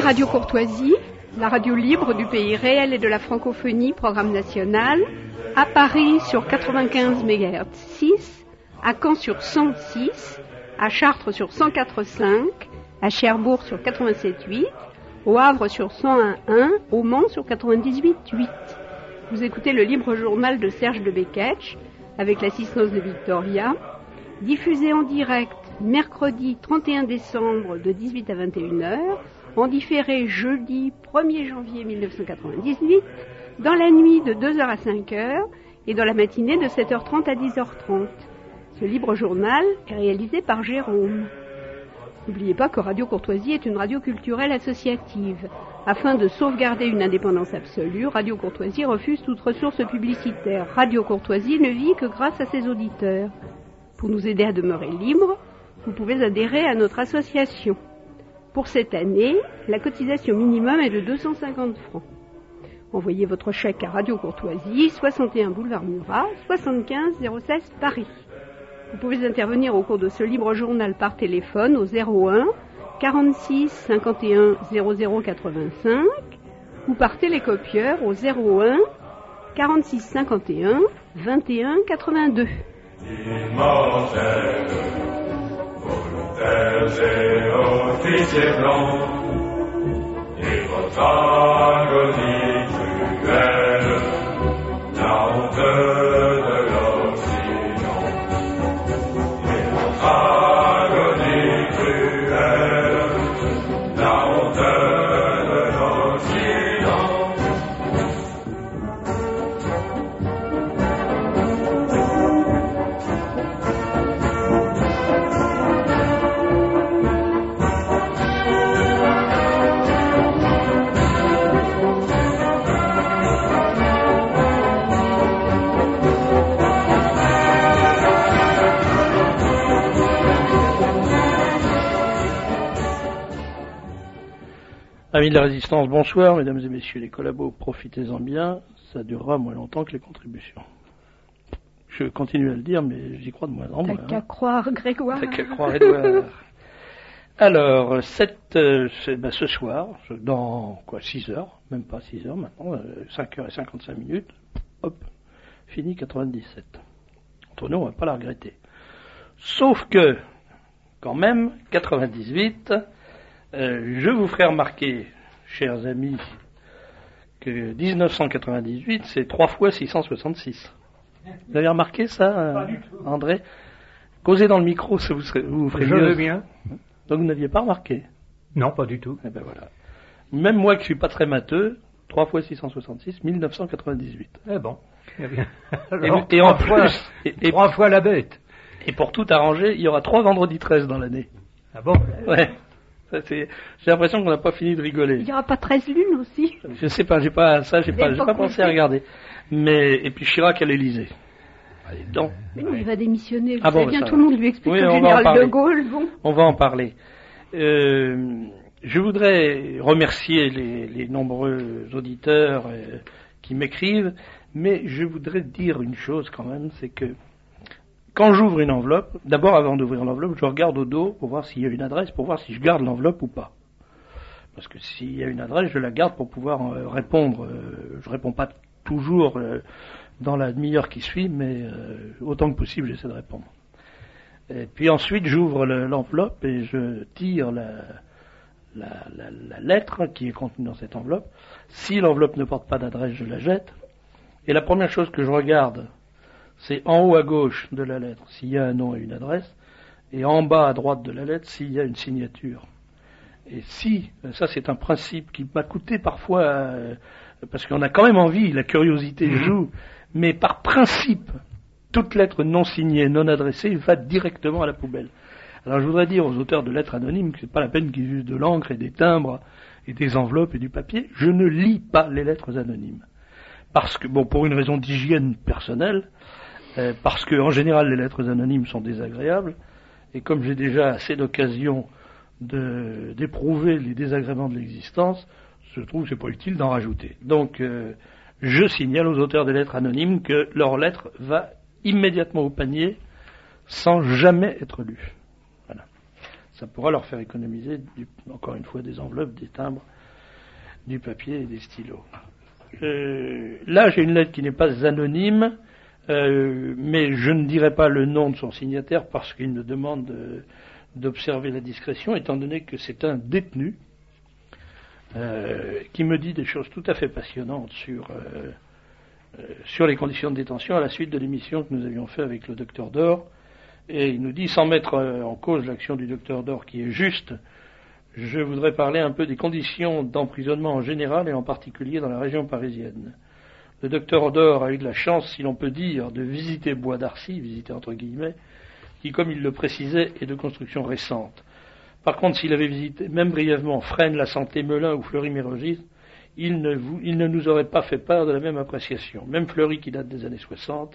Radio Courtoisie, la radio libre du pays réel et de la francophonie, programme national, à Paris sur 95 MHz 6, à Caen sur 106, à Chartres sur 104.5, à Cherbourg sur 87.8, au Havre sur 101.1, au Mans sur 98.8. Vous écoutez le libre journal de Serge de Beketch, avec l'assistance de Victoria, diffusé en direct mercredi 31 décembre de 18 à 21h, en différé jeudi 1er janvier 1998, dans la nuit de 2h à 5h et dans la matinée de 7h30 à 10h30. Ce libre journal est réalisé par Jérôme. N'oubliez pas que Radio Courtoisie est une radio culturelle associative. Afin de sauvegarder une indépendance absolue, Radio Courtoisie refuse toute ressource publicitaire. Radio Courtoisie ne vit que grâce à ses auditeurs. Pour nous aider à demeurer libres, vous pouvez adhérer à notre association. Pour cette année, la cotisation minimum est de 250 francs. Envoyez votre chèque à Radio Courtoisie, 61 boulevard Murat, 75 016 Paris. Vous pouvez intervenir au cours de ce libre journal par téléphone au 01 46 51 00 85 ou par télécopieur au 01 46 51 21 82. Immortels, volontaires et officiers blancs, et votre agonie cruelle, la honte de l'Occident. Et votre agonie cruelle, la honte de l'Occident. Amis de la Résistance, bonsoir, mesdames et messieurs les collabos, profitez-en bien, ça durera moins longtemps que les contributions. Je continue à le dire, mais j'y crois de moins en moins. T'as qu'à croire, Grégoire. T'as qu'à croire, Edouard. Alors, ce soir, dans 6 heures, même pas 6 heures maintenant, 5h55, hop, fini 97. Entre nous, on va pas la regretter. Sauf que, quand même, 98... je vous ferai remarquer, chers amis, que 1998, c'est 3 fois 666. Vous avez remarqué ça, André? Causez dans le micro, ça vous ferez Je mieux. veux bien. Donc vous n'aviez pas remarqué? Non, pas du tout. Eh ben voilà. Même moi qui suis pas très matheux, 3 fois 666, 1998. Eh bon. Eh bien. Alors, Et en plus, et 3 fois la bête. et pour tout arranger, il y aura 3 vendredis 13 dans l'année. Ah bon? Ouais. J'ai l'impression qu'on n'a pas fini de rigoler. Il n'y aura pas 13 lunes aussi. Je sais pas, j'ai pas pas pensé à regarder. Mais, et puis Chirac à l'Élysée. Allez, donc. Mais non, il va démissionner. Vous Ah bon, savez bien, ça tout va. le monde lui explique Oui, le on va en général parler. de Gaulle. Bon. On va en parler. Je voudrais remercier les nombreux auditeurs qui m'écrivent, mais je voudrais dire une chose quand même, c'est que quand j'ouvre une enveloppe, d'abord avant d'ouvrir l'enveloppe, je regarde au dos pour voir s'il y a une adresse, pour voir si je garde l'enveloppe ou pas. Parce que s'il y a une adresse, je la garde pour pouvoir répondre. Je réponds pas toujours dans la demi-heure qui suit, mais autant que possible, j'essaie de répondre. Et puis ensuite, j'ouvre l'enveloppe et je tire la lettre qui est contenue dans cette enveloppe. Si l'enveloppe ne porte pas d'adresse, je la jette. Et la première chose que je regarde, c'est en haut à gauche de la lettre s'il y a un nom et une adresse, et en bas à droite de la lettre s'il y a une signature. Et si, ça c'est un principe qui m'a coûté parfois, parce qu'on a quand même envie, la curiosité joue, mais par principe, toute lettre non signée, non adressée, va directement à la poubelle. Alors je voudrais dire aux auteurs de lettres anonymes que c'est pas la peine qu'ils usent de l'encre et des timbres et des enveloppes et du papier. Je ne lis pas les lettres anonymes. Parce que, bon, pour une raison d'hygiène personnelle, parce que en général les lettres anonymes sont désagréables, et comme j'ai déjà assez d'occasions d'éprouver les désagréments de l'existence, je trouve que c'est pas utile d'en rajouter. Donc je signale aux auteurs des lettres anonymes que leur lettre va immédiatement au panier sans jamais être lue. Voilà. Ça pourra leur faire économiser, encore une fois, des enveloppes, des timbres du papier et des stylos. Là, j'ai une lettre qui n'est pas anonyme, mais je ne dirai pas le nom de son signataire parce qu'il me demande d'observer la discrétion, étant donné que c'est un détenu qui me dit des choses tout à fait passionnantes sur les conditions de détention à la suite de l'émission que nous avions fait avec le docteur Dor. Et il nous dit, sans mettre en cause l'action du docteur Dor qui est juste, je voudrais parler un peu des conditions d'emprisonnement en général et en particulier dans la région parisienne. Le docteur Dor a eu de la chance, si l'on peut dire, de visiter Bois d'Arcy, visiter entre guillemets, qui, comme il le précisait, est de construction récente. Par contre, s'il avait visité, même brièvement, Fresnes, La Santé, Melun ou Fleury-Mérogis, il ne nous aurait pas fait part de la même appréciation. Même Fleury, qui date des années 60,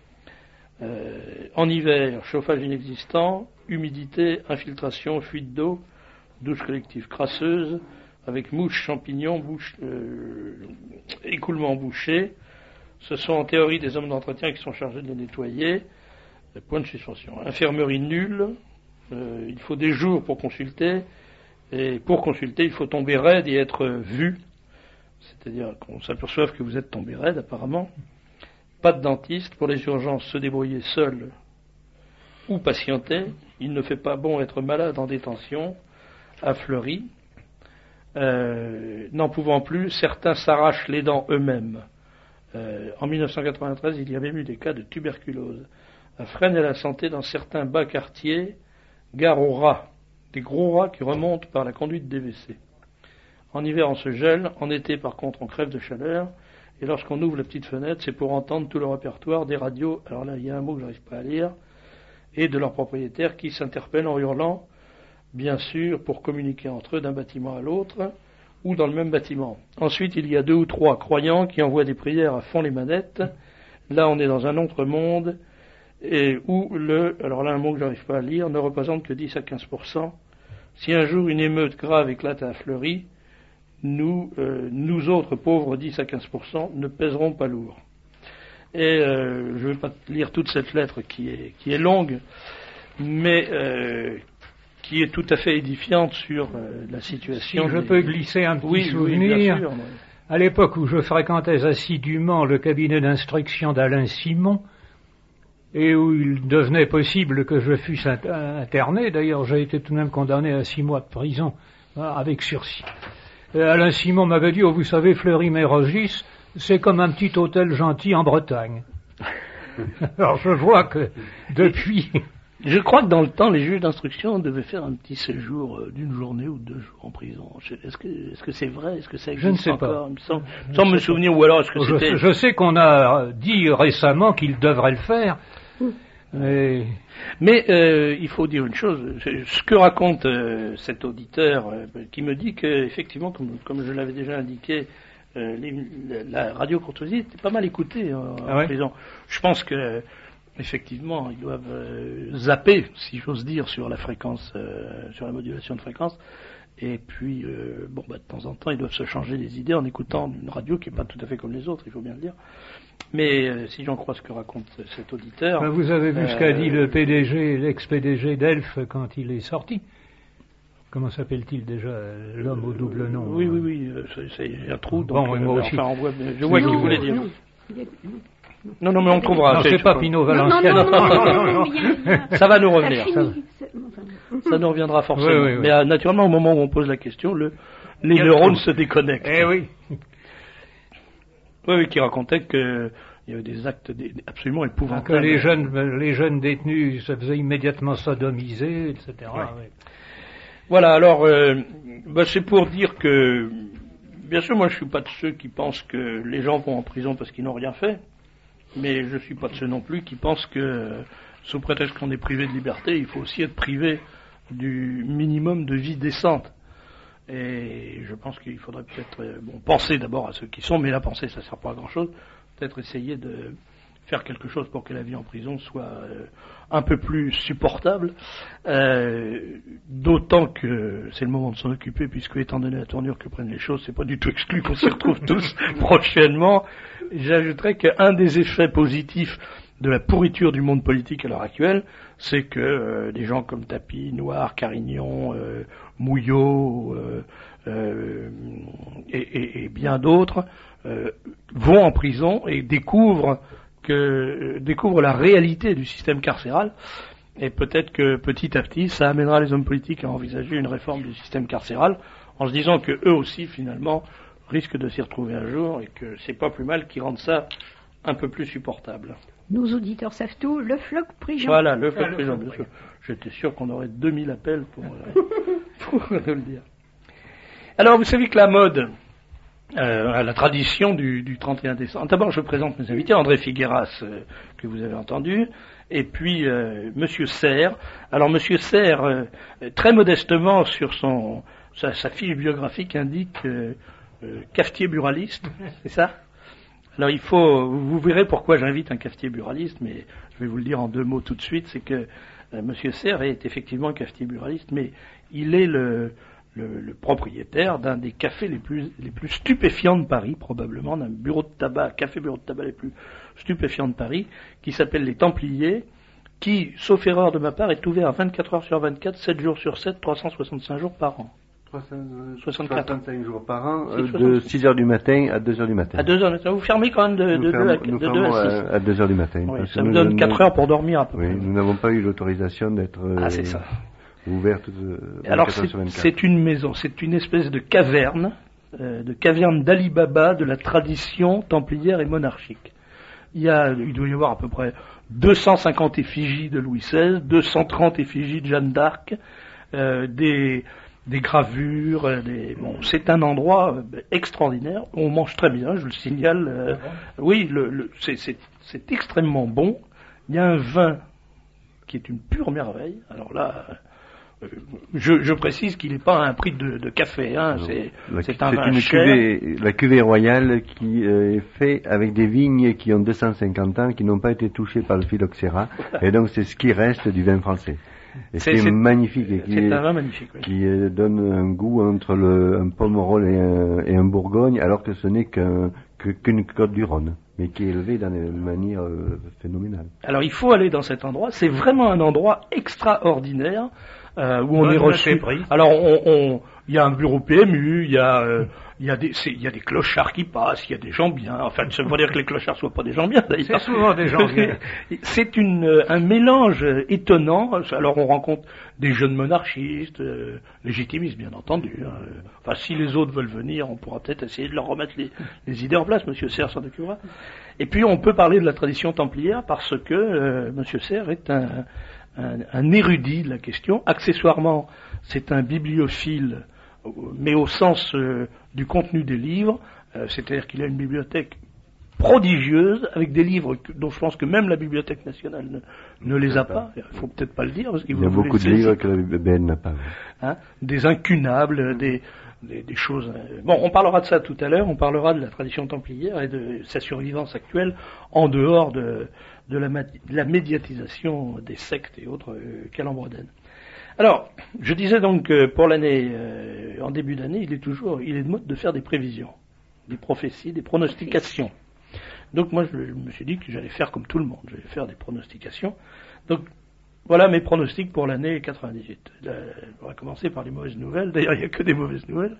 en hiver, chauffage inexistant, humidité, infiltration, fuite d'eau, douche collective crasseuse, avec mouches, champignons, écoulement bouché. Ce sont en théorie des hommes d'entretien qui sont chargés de les nettoyer. Point de suspension. Infirmerie nulle. Il faut des jours pour consulter. Et pour consulter, il faut tomber raide et être vu. C'est-à-dire qu'on s'aperçoive que vous êtes tombé raide, apparemment. Pas de dentiste. Pour les urgences, se débrouiller seul ou patienter. Il ne fait pas bon être malade en détention. À Fleury. N'en pouvant plus, certains s'arrachent les dents eux-mêmes. En 1993, il y avait eu des cas de tuberculose. À Fresnes et La Santé, dans certains bas quartiers, gare aux rats, des gros rats qui remontent par la conduite des WC. En hiver, on se gèle, en été, par contre, on crève de chaleur, et lorsqu'on ouvre la petite fenêtre, c'est pour entendre tout le répertoire des radios, alors là, il y a un mot que je n'arrive pas à lire, et de leurs propriétaires qui s'interpellent en hurlant, bien sûr, pour communiquer entre eux d'un bâtiment à l'autre, ou dans le même bâtiment. Ensuite, il y a 2 ou 3 croyants qui envoient des prières à fond les manettes. Là, on est dans un autre monde, et où alors là, un mot que j'arrive pas à lire, ne représente que 10 à 15%. Si un jour une émeute grave éclate à Fleury, nous autres pauvres 10 à 15% ne pèserons pas lourd. Et je ne vais pas lire toute cette lettre qui est longue, mais qui est tout à fait édifiante sur la situation. Si je peux glisser un petit souvenir. Oui, bien sûr, à l'époque où je fréquentais assidûment le cabinet d'instruction d'Alain Simon, et où il devenait possible que je fusse interné, d'ailleurs j'ai été tout de même condamné à 6 mois de prison, avec sursis. Et Alain Simon m'avait dit, vous savez, Fleury-Mérogis, c'est comme un petit hôtel gentil en Bretagne. Alors je vois que depuis... Je crois que dans le temps, les juges d'instruction devaient faire un petit séjour d'une journée ou 2 jours en prison. Est-ce que c'est vrai? Est-ce que ça existe Je ne sais encore? pas. Il me semble me souvenir, ou alors est-ce que c'était... Je sais qu'on a dit récemment qu'il devrait le faire. Mais il faut dire une chose. Ce que raconte cet auditeur qui me dit qu'effectivement, comme je l'avais déjà indiqué, la radio courtoisie était pas mal écoutée en prison. Je pense que effectivement, ils doivent zapper, si j'ose dire, sur la fréquence, sur la modulation de fréquence. Et puis, de temps en temps, ils doivent se changer les idées en écoutant une radio qui n'est pas tout à fait comme les autres, il faut bien le dire. Mais si j'en crois ce que raconte cet auditeur... Vous avez vu ce qu'a dit le PDG, l'ex-PDG d'Elf quand il est sorti. Comment s'appelle-t-il déjà, l'homme au double nom? Oui, c'est un trou. Donc, moi aussi. Je vois ce qu'il voulait dire. Non, mais on trouvera. Non, c'est pas Pino Valenciano. Non. Ça va nous revenir. Ça nous reviendra forcément. Oui. Mais naturellement, au moment où on pose la question, les neurones se déconnectent. Eh oui. Oui, qui racontait qu'il y avait des actes absolument épouvantables. Que les jeunes détenus se faisaient immédiatement sodomiser, etc. Oui. Oui. Voilà, alors, c'est pour dire que, bien sûr, moi je suis pas de ceux qui pensent que les gens vont en prison parce qu'ils n'ont rien fait, mais je suis pas de ceux non plus qui pensent que, sous prétexte qu'on est privé de liberté, il faut aussi être privé du minimum de vie décente. Et je pense qu'il faudrait peut-être penser d'abord à ceux qui sont, mais la pensée ça sert pas à grand chose, peut-être essayer de faire quelque chose pour que la vie en prison soit un peu plus supportable, d'autant que c'est le moment de s'en occuper, puisque étant donné la tournure que prennent les choses, c'est pas du tout exclu qu'on s'y retrouve tous prochainement. J'ajouterais qu'un des effets positifs de la pourriture du monde politique à l'heure actuelle, c'est que des gens comme Tapie, Noir, Carignon, Mouillot, et bien d'autres vont en prison et découvrent la réalité du système carcéral. Et peut-être que petit à petit, ça amènera les hommes politiques à envisager une réforme du système carcéral, en se disant que eux aussi, finalement, risquent de s'y retrouver un jour, et que c'est pas plus mal qu'ils rendent ça un peu plus supportable. Nos auditeurs savent tout, le floc Prigent. Voilà, le floc Prigent, bien sûr. J'étais sûr qu'on aurait 2000 appels pour nous le dire. Alors, vous savez que la mode, la tradition du 31 décembre. D'abord, je présente mes invités, André Figueras, que vous avez entendu, et puis Monsieur Serre. Alors, Monsieur Serre, très modestement, sur sa fiche biographique, indique cafetier buraliste, c'est ça? Alors, vous verrez pourquoi j'invite un cafetier buraliste, mais je vais vous le dire en 2 mots tout de suite, c'est que Monsieur Serre est effectivement un cafetier buraliste, mais il est le propriétaire d'un des cafés les plus stupéfiants de Paris, probablement, d'un café bureau de tabac les plus stupéfiants de Paris, qui s'appelle les Templiers, qui, sauf erreur de ma part, est ouvert 24 heures sur 24, 7 jours sur 7, 365 jours par an. 65 jours par an, de 6 heures du matin à 2 heures du matin. À 2 heures du matin. Vous fermez quand même de 2 à 6. À 2 heures du matin. Oui, ça me donne 4 heures pour dormir à peu près. Oui, nous n'avons pas eu l'autorisation d'être c'est ça. ouverte. Alors c'est une maison, c'est une espèce de caverne d'Ali Baba de la tradition templière et monarchique. Il doit y avoir à peu près 250 effigies de Louis XVI, 230 effigies de Jeanne d'Arc, des gravures, c'est un endroit extraordinaire. On mange très bien, je le signale. Oui, c'est extrêmement bon. Il y a un vin qui est une pure merveille. Alors là, je précise qu'il n'est pas à un prix de café. Hein. C'est un vin cher. La cuvée royale qui est faite avec des vignes qui ont 250 ans, qui n'ont pas été touchées par le phylloxéra, et donc c'est ce qui reste du vin français. Et c'est magnifique, et un vin magnifique, oui. Qui donne un goût entre un Pomerol et un Bourgogne, alors que ce n'est qu'une côte du Rhône, mais qui est élevée d'une manière phénoménale. Alors il faut aller dans cet endroit, c'est vraiment un endroit extraordinaire, où on est reçu. Alors il y a un bureau PMU, il y a des clochards qui passent, il y a des gens bien. Enfin, ça ne veut pas dire que les clochards soient pas des gens bien, d'ailleurs. C'est souvent des gens bien. C'est un mélange étonnant. Alors, on rencontre des jeunes monarchistes, légitimistes, bien entendu. Hein. Enfin, si les autres veulent venir, on pourra peut-être essayer de leur remettre les idées en place. Monsieur Serre s'en occupera. Et puis, on peut parler de la tradition templière parce que Monsieur Serre est un érudit de la question. Accessoirement, c'est un bibliophile, mais au sens du contenu des livres, c'est-à-dire qu'il a une bibliothèque prodigieuse, avec des livres dont je pense que même la Bibliothèque nationale ne les a pas. Il faut peut-être pas le dire, parce qu'il y a beaucoup de livres que la BN n'a pas. Hein, des incunables, des choses... Bon, on parlera de ça tout à l'heure, on parlera de la tradition templière et de sa survivance actuelle en dehors de la médiatisation des sectes et autres calembredènes. Alors, je disais donc que pour l'année, en début d'année, il est de mode de faire des prévisions, des prophéties, des pronostications. Donc moi, je me suis dit que j'allais faire comme tout le monde, j'allais faire des pronostications. Donc, voilà mes pronostics pour l'année 98. On va commencer par les mauvaises nouvelles, d'ailleurs il n'y a que des mauvaises nouvelles.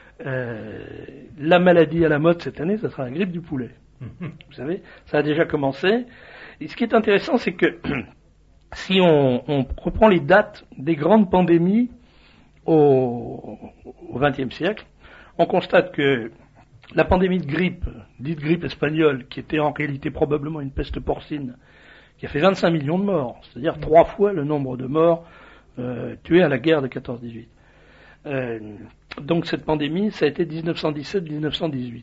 La maladie à la mode cette année, ça sera la grippe du poulet. Vous savez, ça a déjà commencé. Et ce qui est intéressant, c'est que si on reprend les dates des grandes pandémies au XXe siècle, on constate que la pandémie de grippe, dite grippe espagnole, qui était en réalité probablement une peste porcine, qui a fait 25 millions de morts, c'est-à-dire 3 fois le nombre de morts tués à la guerre de 14-18. Donc cette pandémie, ça a été 1917-1918.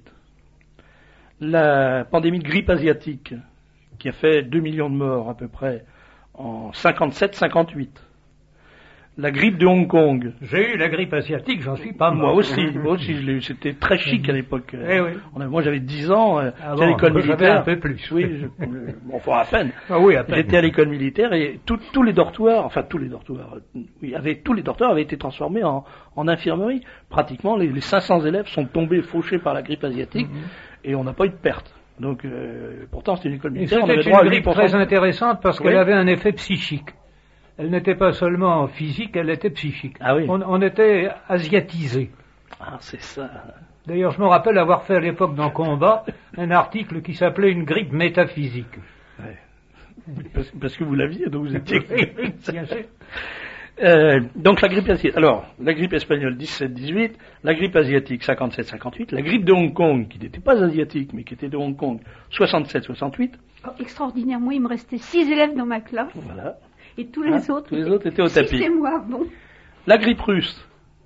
La pandémie de grippe asiatique, qui a fait 2 millions de morts à peu près en 57-58. La grippe de Hong Kong. J'ai eu la grippe asiatique, j'en suis pas mort. Moi aussi je l'ai eu. C'était très chic à l'époque. Oui. Moi j'avais 10 ans, j'étais à l'école militaire. J'avais un peu plus. Oui, à peine. Ah oui, à peine. J'étais à l'école militaire et tous les dortoirs, tous les dortoirs avaient été transformés en infirmerie. Pratiquement les 500 élèves sont tombés fauchés par la grippe asiatique et on n'a pas eu de perte. Donc pourtant c'était une école militaire. C'était une grippe très intéressante parce qu'elle avait un effet psychique. Elle n'était pas seulement physique, elle était psychique. Ah oui. On était asiatisé. Ah, c'est ça. D'ailleurs, je me rappelle avoir fait à l'époque dans Combat un article qui s'appelait Une grippe métaphysique. Ouais. Parce que vous l'aviez, donc vous étiez... Bien sûr. Donc la grippe asiatique. Alors, la grippe espagnole 17-18, la grippe asiatique 57-58, la grippe de Hong Kong, qui n'était pas asiatique, mais qui était de Hong Kong, 67-68. Oh, extraordinaire, moi il me restait 6 élèves dans ma classe. Voilà. Et tous les autres étaient au tapis. C'est moi, bon. La grippe russe,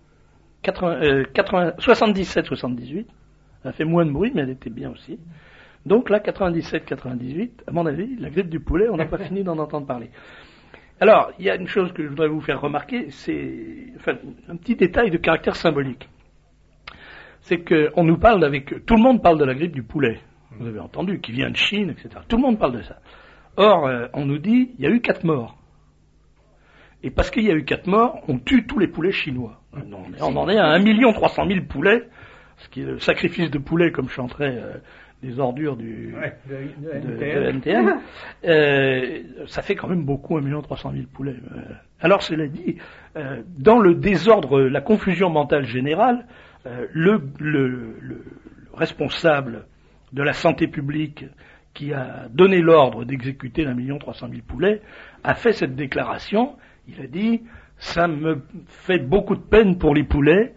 77-78, elle a fait moins de bruit, mais elle était bien aussi. Donc là, 97-98, à mon avis, la grippe du poulet, on n'a pas fini d'en entendre parler. Alors, il y a une chose que je voudrais vous faire remarquer, c'est un petit détail de caractère symbolique. C'est qu'on nous parle tout le monde parle de la grippe du poulet. Vous avez entendu, qui vient de Chine, etc. Tout le monde parle de ça. Or, on nous dit, il y a eu 4 morts. Et parce qu'il y a eu 4 morts, on tue tous les poulets chinois. On en est à 1 300 000 poulets, ce qui est le sacrifice de poulet, comme chanterait des ordures de NTM. Ça fait quand même beaucoup, 1 300 000 poulets. Alors, cela dit, dans le désordre, la confusion mentale générale, le responsable de la santé publique qui a donné l'ordre d'exécuter 1 300 000 poulets a fait cette déclaration. Il a dit, ça me fait beaucoup de peine pour les poulets.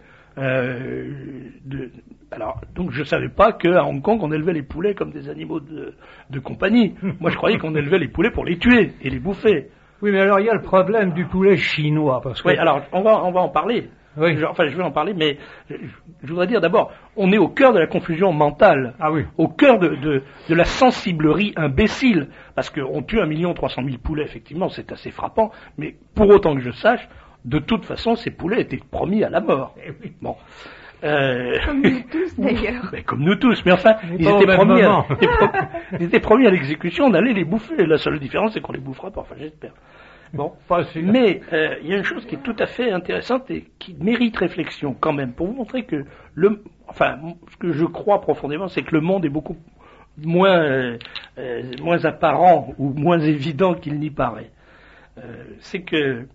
Alors, donc je savais pas qu'à Hong Kong on élevait les poulets comme des animaux de compagnie. Moi je croyais qu'on élevait les poulets pour les tuer et les bouffer. Oui, mais alors il y a le problème du poulet chinois, parce que... Oui, alors on va en parler. Oui. Je vais en parler, mais je voudrais dire d'abord, on est au cœur de la confusion mentale, au cœur de la sensiblerie imbécile, parce qu'on tue 1 300 000 poulets, effectivement, c'est assez frappant, mais pour autant que je sache, de toute façon, ces poulets étaient promis à la mort. Bon. Comme nous tous, d'ailleurs. Mais comme nous tous, mais enfin, ils étaient promis à l'exécution d'aller les bouffer. La seule différence, c'est qu'on les bouffera pas, enfin j'espère. Bon, mais il y a une chose qui est tout à fait intéressante et qui mérite réflexion quand même, pour vous montrer que ce que je crois profondément, c'est que le monde est beaucoup moins apparent ou moins évident qu'il n'y paraît. C'est que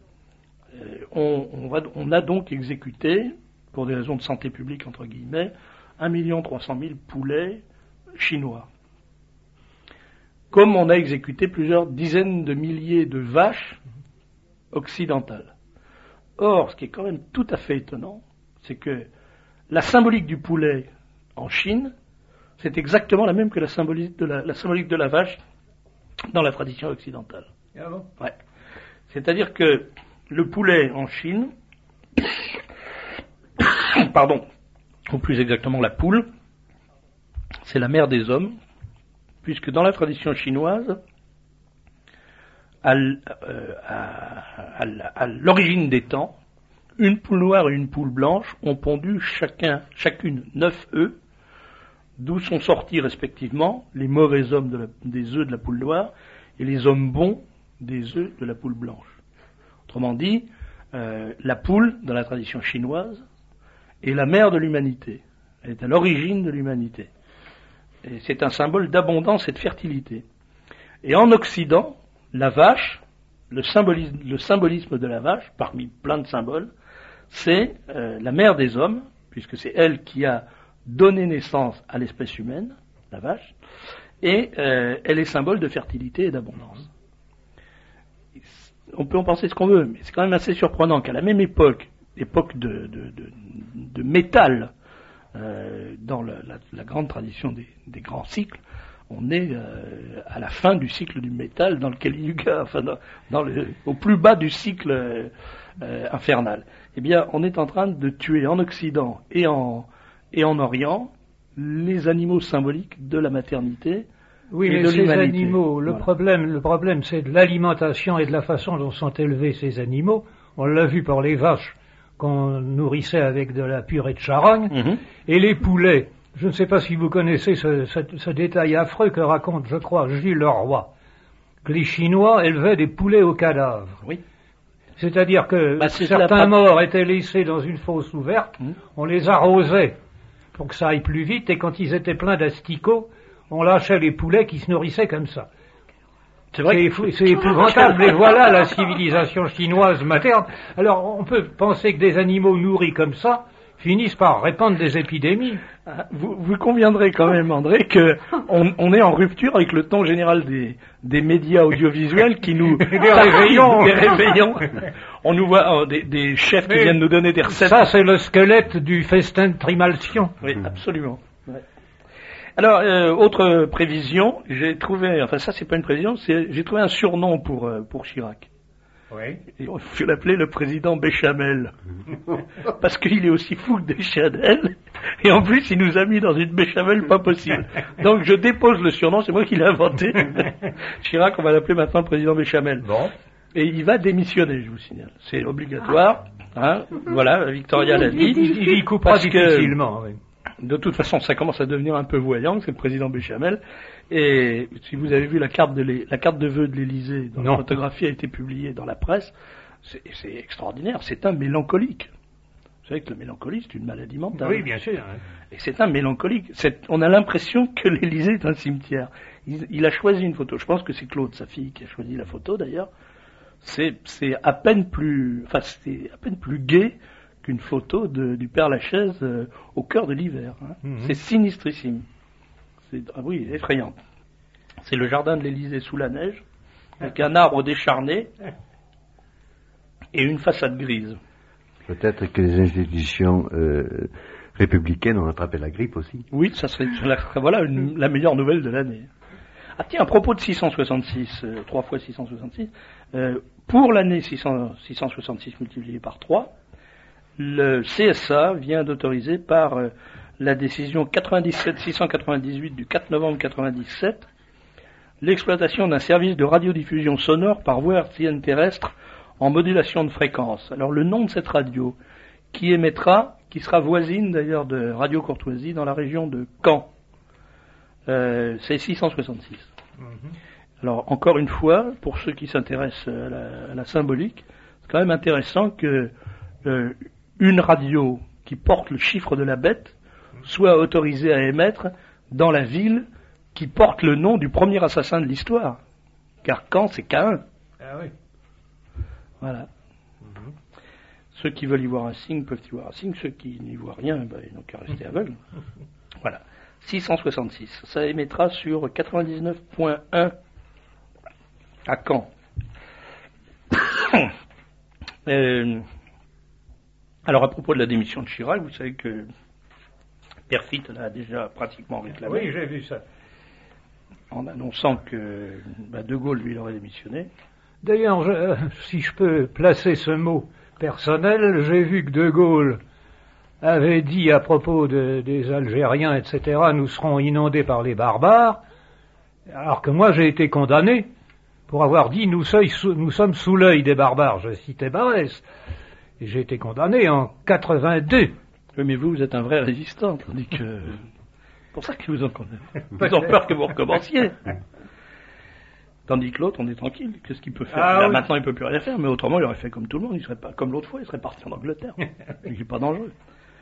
on a donc exécuté, pour des raisons de santé publique entre guillemets, 1 300 000 poulets chinois. Comme on a exécuté plusieurs dizaines de milliers de vaches occidentales. Or, ce qui est quand même tout à fait étonnant, c'est que la symbolique du poulet en Chine, c'est exactement la même que la symbolique de la vache dans la tradition occidentale. Ah bon ? Ouais. C'est-à-dire que le poulet en Chine, ou plus exactement la poule, c'est la mère des hommes, puisque dans la tradition chinoise, à l'origine des temps, une poule noire et une poule blanche ont pondu chacune 9 œufs, d'où sont sortis respectivement les mauvais hommes des œufs de la poule noire et les hommes bons des œufs de la poule blanche. Autrement dit, la poule, dans la tradition chinoise, est la mère de l'humanité. Elle est à l'origine de l'humanité. Et c'est un symbole d'abondance et de fertilité. Et en Occident, la vache, le symbolisme de la vache, parmi plein de symboles, c'est la mère des hommes, puisque c'est elle qui a donné naissance à l'espèce humaine, la vache, et elle est symbole de fertilité et d'abondance. On peut en penser ce qu'on veut, mais c'est quand même assez surprenant qu'à la même époque de métal, dans la grande tradition des grands cycles, on est à la fin du cycle du métal dans le Kali Yuga, enfin au plus bas du cycle infernal. Eh bien, on est en train de tuer en Occident et en Orient les animaux symboliques de la maternité. Oui, et mais de ces l'humanité. animaux, le problème, c'est de l'alimentation et de la façon dont sont élevés ces animaux. On l'a vu pour les vaches qu'on nourrissait avec de la purée de charogne, et les poulets. Je ne sais pas si vous connaissez ce détail affreux que raconte, je crois, Gilles Leroy, que les Chinois élevaient des poulets au cadavre. Oui. C'est-à-dire que certains morts étaient laissés dans une fosse ouverte, on les arrosait pour que ça aille plus vite, et quand ils étaient pleins d'asticots, on lâchait les poulets qui se nourrissaient comme ça. C'est épouvantable, mais voilà la civilisation chinoise moderne. Alors, on peut penser que des animaux nourris comme ça finissent par répandre des épidémies. Vous conviendrez quand même, André, que on est en rupture avec le ton général des médias audiovisuels qui nous des réveillons. Des réveillons. On nous voit des chefs qui viennent nous donner des recettes. Ça, c'est le squelette du festin de Trimalcion. Oui, absolument. Ouais. Alors, autre prévision, j'ai trouvé, enfin ça c'est pas une prévision, j'ai trouvé un surnom pour Chirac. Oui. Et on peut l'appeler le président Béchamel. Parce qu'il est aussi fou que Deschanel. Et en plus, il nous a mis dans une béchamel pas possible. Donc je dépose le surnom, c'est moi qui l'ai inventé. Chirac, on va l'appeler maintenant le président Béchamel. Bon. Et il va démissionner, je vous signale. C'est obligatoire. Hein, voilà, Victoria l'a dit. Il y coupera difficilement. Oui. De toute façon, ça commence à devenir un peu voyant, c'est le président Béchamel. Et si vous avez vu la carte de vœux de l'Élysée, dont la photographie a été publiée dans la presse, c'est extraordinaire. C'est un mélancolique. Vous savez que la mélancolie, c'est une maladie mentale. Oui, bien sûr. Hein. Et c'est un mélancolique. On a l'impression que l'Élysée est un cimetière. Il a choisi une photo. Je pense que c'est Claude, sa fille, qui a choisi la photo d'ailleurs. C'est à peine plus gai qu'une photo du Père Lachaise au cœur de l'hiver. Hein. Mm-hmm. C'est sinistrissime. Oui, effrayant. C'est le jardin de l'Élysée sous la neige, avec un arbre décharné et une façade grise. Peut-être que les institutions républicaines ont attrapé la grippe aussi. Oui, ça serait voilà la meilleure nouvelle de l'année. Ah tiens, à propos de 666, 3 fois 666, pour l'année 666 multiplié par 3, le CSA vient d'autoriser par la décision 97-698 du 4 novembre 97 l'exploitation d'un service de radiodiffusion sonore par voie hertzienne terrestre en modulation de fréquence. Alors le nom de cette radio qui sera voisine d'ailleurs de Radio Courtoisie dans la région de Caen, c'est 666. Mm-hmm. Alors encore une fois, pour ceux qui s'intéressent à la symbolique, c'est quand même intéressant que une radio qui porte le chiffre de la bête soit autorisée à émettre dans la ville qui porte le nom du premier assassin de l'histoire. Car Caen, c'est Caïn. Ah oui. Voilà. Mm-hmm. Ceux qui veulent y voir un signe peuvent y voir un signe. Ceux qui n'y voient rien, ils n'ont qu'à rester aveugles. Voilà. 666. Ça émettra sur 99.1 à Caen. Alors, à propos de la démission de Chirac, vous savez que Perfit l'a déjà pratiquement réclamé. Oui, j'ai vu ça. En annonçant que De Gaulle, lui, il aurait démissionné. D'ailleurs, si je peux placer ce mot personnel, j'ai vu que De Gaulle avait dit à propos des Algériens, etc., nous serons inondés par les barbares, alors que moi j'ai été condamné pour avoir dit nous sommes sous l'œil des barbares. Je citais Barès. Et j'ai été condamné en 82. Oui, mais vous êtes un vrai résistant, tandis que... C'est pour ça qu'ils vous ont condamné. Ils ont peur que vous recommenciez. Tandis que l'autre, on est tranquille. Qu'est-ce qu'il peut faire oui. Maintenant, il ne peut plus rien faire, mais autrement, il aurait fait comme tout le monde. Il serait pas comme l'autre fois, il serait parti en Angleterre. Il n'est pas dangereux.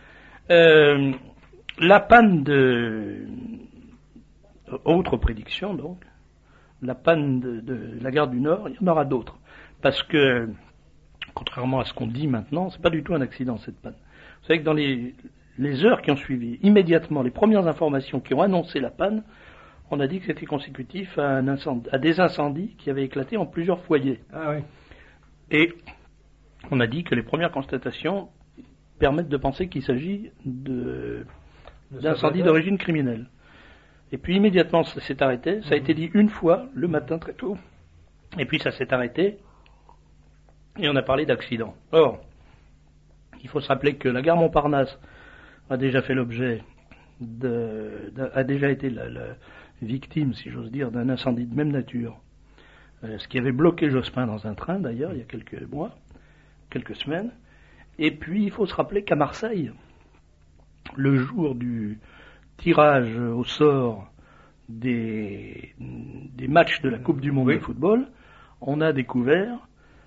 La panne de... Autre prédiction, donc. La panne de la gare du Nord, il y en aura d'autres. Parce que, contrairement à ce qu'on dit maintenant, c'est pas du tout un accident, cette panne. Vous savez que dans les heures qui ont suivi, immédiatement, les premières informations qui ont annoncé la panne, on a dit que c'était consécutif à des incendies qui avaient éclaté en plusieurs foyers. Ah oui. Et on a dit que les premières constatations permettent de penser qu'il s'agit d'incendies d'origine criminelle. Et puis immédiatement ça s'est arrêté, ça a été dit une fois, le matin très tôt, et puis ça s'est arrêté, et on a parlé d'accident. Or, il faut se rappeler que la gare Montparnasse a déjà fait l'objet a déjà été la victime, si j'ose dire, d'un incendie de même nature, ce qui avait bloqué Jospin dans un train d'ailleurs il y a quelques semaines. Et puis il faut se rappeler qu'à Marseille, le jour du tirage au sort des matchs de la Coupe du Monde de football, on a découvert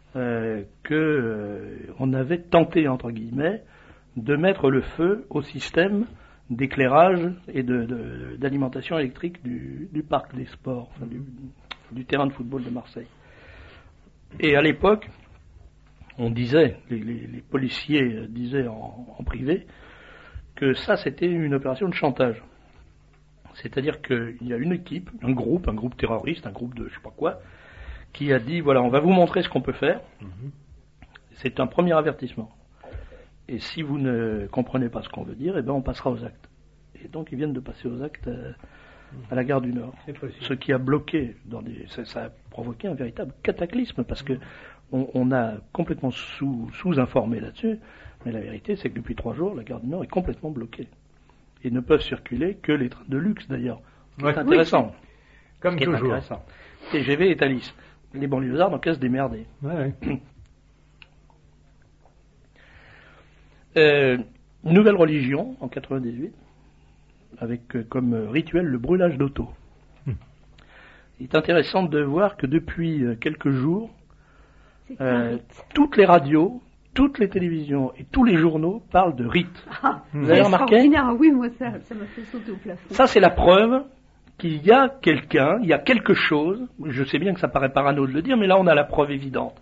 qu'on avait tenté, entre guillemets, de mettre le feu au système d'éclairage et d'alimentation électrique du parc des sports, enfin du terrain de football de Marseille. Et à l'époque, on disait, les policiers disaient en privé, que ça, c'était une opération de chantage. C'est-à-dire qu'il y a une équipe, un groupe terroriste, un groupe de je sais pas quoi, qui a dit, voilà, on va vous montrer ce qu'on peut faire. C'est un premier avertissement. Et si vous ne comprenez pas ce qu'on veut dire, eh ben on passera aux actes. Et donc ils viennent de passer aux actes à la gare du Nord. Ce qui a bloqué, ça a provoqué un véritable cataclysme, parce que on a complètement sous-informé là-dessus, mais la vérité c'est que depuis 3 jours, la gare du Nord est complètement bloquée. Et ne peuvent circuler que les trains de luxe d'ailleurs. C'est intéressant. Comme toujours. Intéressant. TGV et Thalys. Les banlieusards n'ont qu'à se démerder. Nouvelle religion en 98, avec comme rituel le brûlage d'auto. Il est intéressant de voir que depuis quelques jours, toutes les radios, toutes les télévisions et tous les journaux parlent de rite. Vous avez remarqué ? Oui, moi ça m'a fait sauter au plafond. Ça, c'est la preuve qu'il y a quelqu'un, il y a quelque chose, je sais bien que ça paraît parano de le dire, mais là on a la preuve évidente,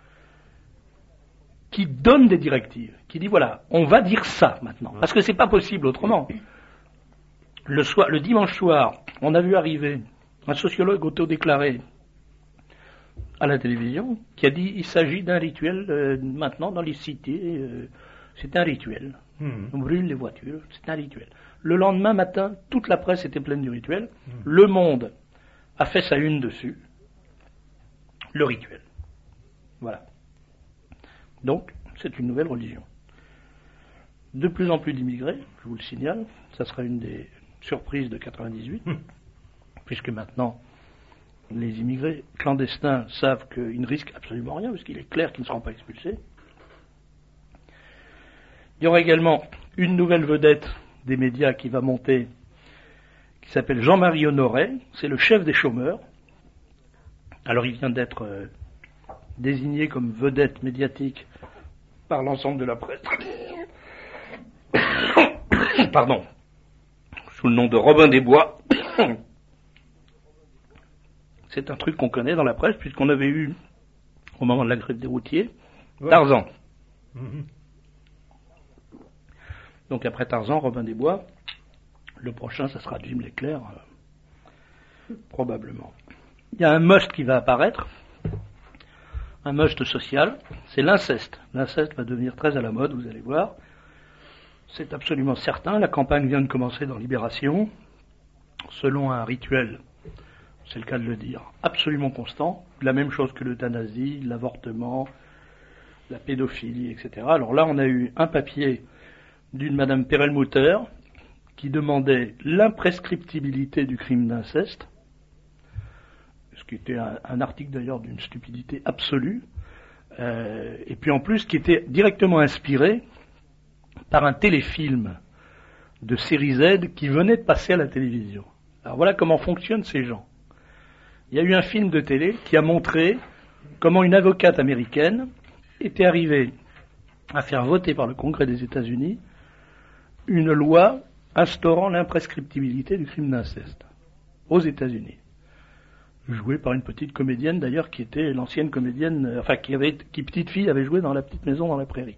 qui donne des directives, qui dit voilà, on va dire ça maintenant, parce que c'est pas possible autrement. Le dimanche soir, on a vu arriver un sociologue autodéclaré à la télévision qui a dit il s'agit d'un rituel maintenant dans les cités, c'est un rituel. On brûle les voitures, c'est un rituel. Le lendemain matin, toute la presse était pleine du rituel. Le Monde a fait sa une dessus. Le rituel. Voilà. Donc, c'est une nouvelle religion. De plus en plus d'immigrés, je vous le signale, ça sera une des surprises de 98, puisque maintenant, les immigrés clandestins savent qu'ils ne risquent absolument rien, parce qu'il est clair qu'ils ne seront pas expulsés. Il y aura également une nouvelle vedette des médias qui va monter, qui s'appelle Jean-Marie Honoré, c'est le chef des chômeurs. Alors il vient d'être désigné comme vedette médiatique par l'ensemble de la presse. Pardon. Sous le nom de Robin des Bois. C'est un truc qu'on connaît dans la presse, puisqu'on avait eu, au moment de la grève des routiers, Tarzan. Donc après Tarzan, Robin des Bois, le prochain, ça sera Jim Leclerc, probablement. Il y a un must qui va apparaître, un must social, c'est l'inceste. L'inceste va devenir très à la mode, vous allez voir. C'est absolument certain, la campagne vient de commencer dans Libération, selon un rituel, c'est le cas de le dire, absolument constant, la même chose que l'euthanasie, l'avortement, la pédophilie, etc. Alors là, on a eu un papier d'une madame Perelmutter qui demandait l'imprescriptibilité du crime d'inceste, ce qui était un article d'ailleurs d'une stupidité absolue, et puis en plus qui était directement inspiré par un téléfilm de série Z qui venait de passer à la télévision. Alors voilà comment fonctionnent ces gens. Il y a eu un film de télé qui a montré comment une avocate américaine était arrivée à faire voter par le Congrès des États-Unis une loi instaurant l'imprescriptibilité du crime d'inceste aux États-Unis. Jouée par une petite comédienne d'ailleurs qui était l'ancienne comédienne, qui petite fille avait joué dans La Petite Maison dans la Prairie.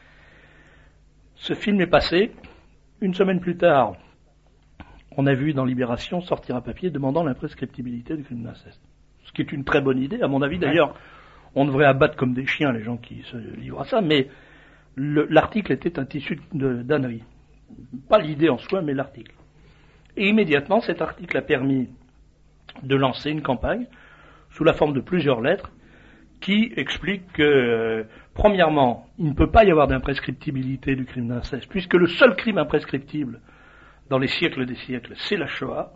Ce film est passé. Une semaine plus tard, on a vu dans Libération sortir un papier demandant l'imprescriptibilité du crime d'inceste. Ce qui est une très bonne idée, à mon avis. D'ailleurs, on devrait abattre comme des chiens les gens qui se livrent à ça, mais l'article était un tissu d'ânerie. Pas l'idée en soi, mais l'article. Et immédiatement, cet article a permis de lancer une campagne sous la forme de plusieurs lettres qui expliquent que, premièrement, il ne peut pas y avoir d'imprescriptibilité du crime d'inceste, puisque le seul crime imprescriptible dans les siècles des siècles, c'est la Shoah,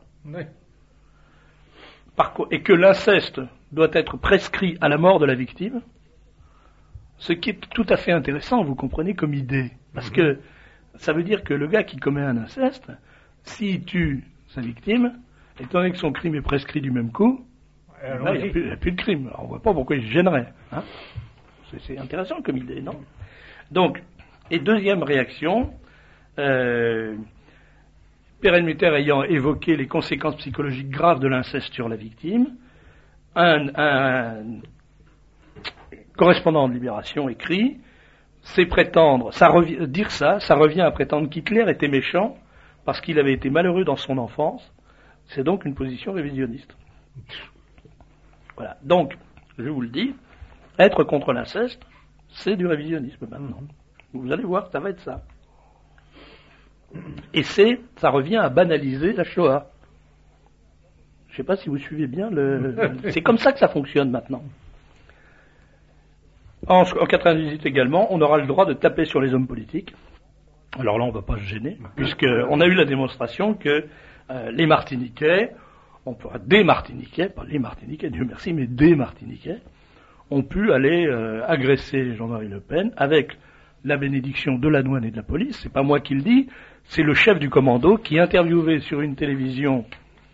et que l'inceste doit être prescrit à la mort de la victime, ce qui est tout à fait intéressant, vous comprenez, comme idée, parce que ça veut dire que le gars qui commet un inceste, s'il tue sa victime, étant donné que son crime est prescrit du même coup, là, il n'y a plus de crime. Alors, on ne voit pas pourquoi il se gênerait. Hein. C'est intéressant comme idée, non? Donc, et deuxième réaction, Perelmutter ayant évoqué les conséquences psychologiques graves de l'inceste sur la victime, un correspondant de Libération écrit c'est prétendre, dire ça revient à prétendre qu'Hitler était méchant parce qu'il avait été malheureux dans son enfance. C'est donc une position révisionniste. Voilà. Donc, je vous le dis, être contre l'inceste, c'est du révisionnisme maintenant. Vous allez voir, ça va être ça. Et ça revient à banaliser la Shoah. Je ne sais pas si vous suivez bien c'est comme ça que ça fonctionne maintenant. En 98 également, on aura le droit de taper sur les hommes politiques. Alors là, on ne va pas se gêner, puisqu'on a eu la démonstration que les Martiniquais, des Martiniquais, pas les Martiniquais, Dieu merci, mais des Martiniquais, ont pu aller agresser Jean-Marie Le Pen avec la bénédiction de la douane et de la police. C'est pas moi qui le dis, c'est le chef du commando qui, interviewé sur une télévision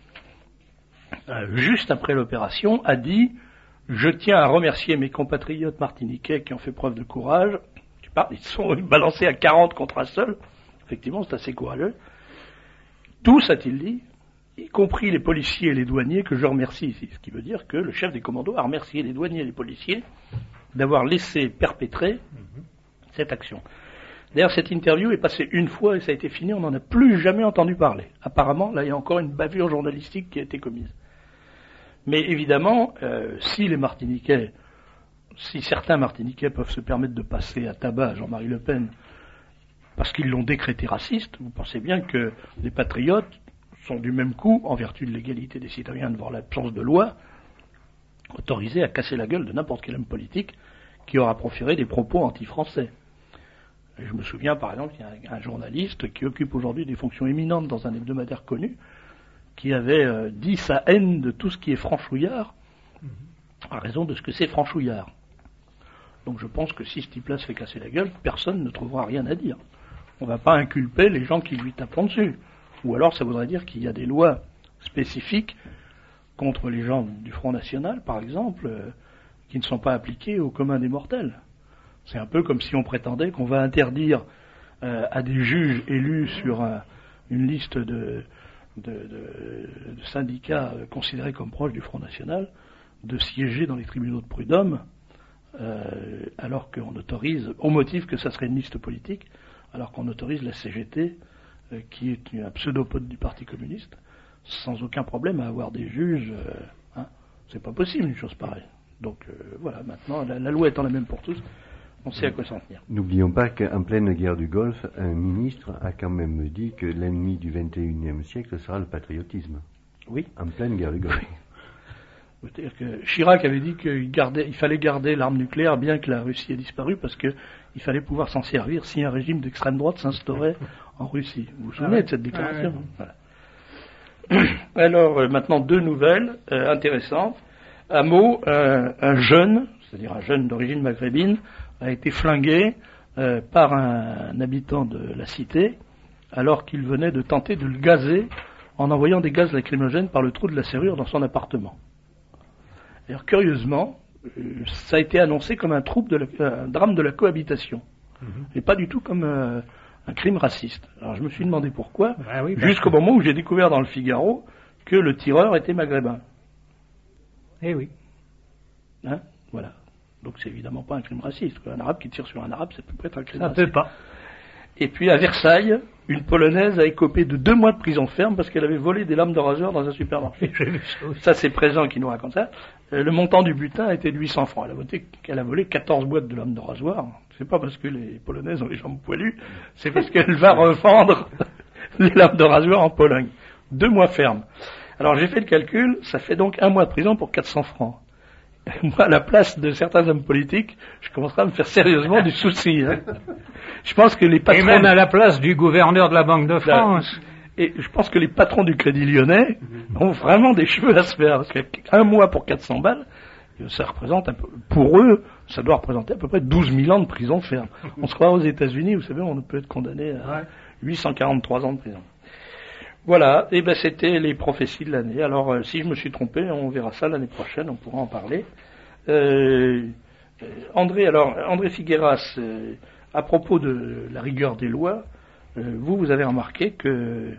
juste après l'opération, a dit « Je tiens à remercier mes compatriotes martiniquais qui ont fait preuve de courage. » Ils sont balancés à 40 contre un seul. Effectivement, c'est assez courageux. Tous, a-t-il dit, y compris les policiers et les douaniers, que je remercie ici. Ce qui veut dire que le chef des commandos a remercié les douaniers et les policiers d'avoir laissé perpétrer cette action. D'ailleurs, cette interview est passée une fois et ça a été fini, on n'en a plus jamais entendu parler. Apparemment, là, il y a encore une bavure journalistique qui a été commise. Mais évidemment, si certains Martiniquais peuvent se permettre de passer à tabac Jean-Marie Le Pen parce qu'ils l'ont décrété raciste, vous pensez bien que les patriotes sont du même coup, en vertu de l'égalité des citoyens devant l'absence de loi, autorisés à casser la gueule de n'importe quel homme politique qui aura proféré des propos anti-français. Et je me souviens par exemple qu'il y a un journaliste qui occupe aujourd'hui des fonctions éminentes dans un hebdomadaire connu, qui avait dit sa haine de tout ce qui est franchouillard, à raison de ce que c'est franchouillard. Donc je pense que si ce type-là se fait casser la gueule, personne ne trouvera rien à dire. On ne va pas inculper les gens qui lui taperont dessus. Ou alors ça voudrait dire qu'il y a des lois spécifiques contre les gens du Front National, par exemple, qui ne sont pas appliquées au commun des mortels. C'est un peu comme si on prétendait qu'on va interdire à des juges élus sur une liste de syndicats considérés comme proches du Front National de siéger dans les tribunaux de prud'homme, alors qu'on autorise, au motif que ça serait une liste politique, alors qu'on autorise la CGT, qui est un pseudopote du Parti communiste, sans aucun problème à avoir des juges. C'est pas possible une chose pareille. Donc voilà, maintenant, la loi étant la même pour tous, on sait à quoi s'en tenir. N'oublions pas qu'en pleine guerre du Golfe, un ministre a quand même dit que l'ennemi du XXIe siècle sera le patriotisme. Oui. En pleine guerre du Golfe. Oui. C'est-à-dire que Chirac avait dit qu'il fallait garder l'arme nucléaire bien que la Russie ait disparu parce qu'il fallait pouvoir s'en servir si un régime d'extrême droite s'instaurait en Russie. Vous vous souvenez de cette déclaration? Voilà. Alors maintenant deux nouvelles intéressantes. Un mot, un jeune, c'est-à-dire un jeune d'origine maghrébine, a été flingué par un habitant de la cité alors qu'il venait de tenter de le gazer en envoyant des gaz lacrymogènes par le trou de la serrure dans son appartement. Alors, curieusement, ça a été annoncé comme un drame de la cohabitation, et pas du tout comme un crime raciste. Alors je me suis demandé pourquoi, jusqu'au moment où j'ai découvert dans le Figaro que le tireur était maghrébin. Eh oui. Voilà. Donc c'est évidemment pas un crime raciste. Un arabe qui tire sur un arabe, ça peut pas être un crime raciste. Ça peut pas. Et puis à Versailles, une Polonaise a écopé de 2 mois de prison ferme parce qu'elle avait volé des lames de rasoir dans un supermarché. Ça, c'est Présent qui nous raconte ça. Le montant du butin était de 800 francs. Elle a volé 14 boîtes de lames de rasoir. C'est pas parce que les Polonaises ont les jambes poilues, c'est parce qu'elle va revendre les lames de rasoir en Pologne. 2 mois ferme. Alors j'ai fait le calcul, ça fait donc 1 mois de prison pour 400 francs. Moi, à la place de certains hommes politiques, je commencerai à me faire sérieusement du souci. Je pense que les patrons... Et même à la place du gouverneur de la Banque de France. Et je pense que les patrons du Crédit Lyonnais ont vraiment des cheveux à se faire. Parce qu'1 mois pour 400 balles, ça représente pour eux, ça doit représenter à peu près 12 000 ans de prison ferme. On se croit aux États-Unis, vous savez, on peut être condamné à 843 ans de prison. Voilà, et ben c'était les prophéties de l'année. Alors si je me suis trompé, on verra ça l'année prochaine, on pourra en parler. André Figueras, à propos de la rigueur des lois, vous avez remarqué que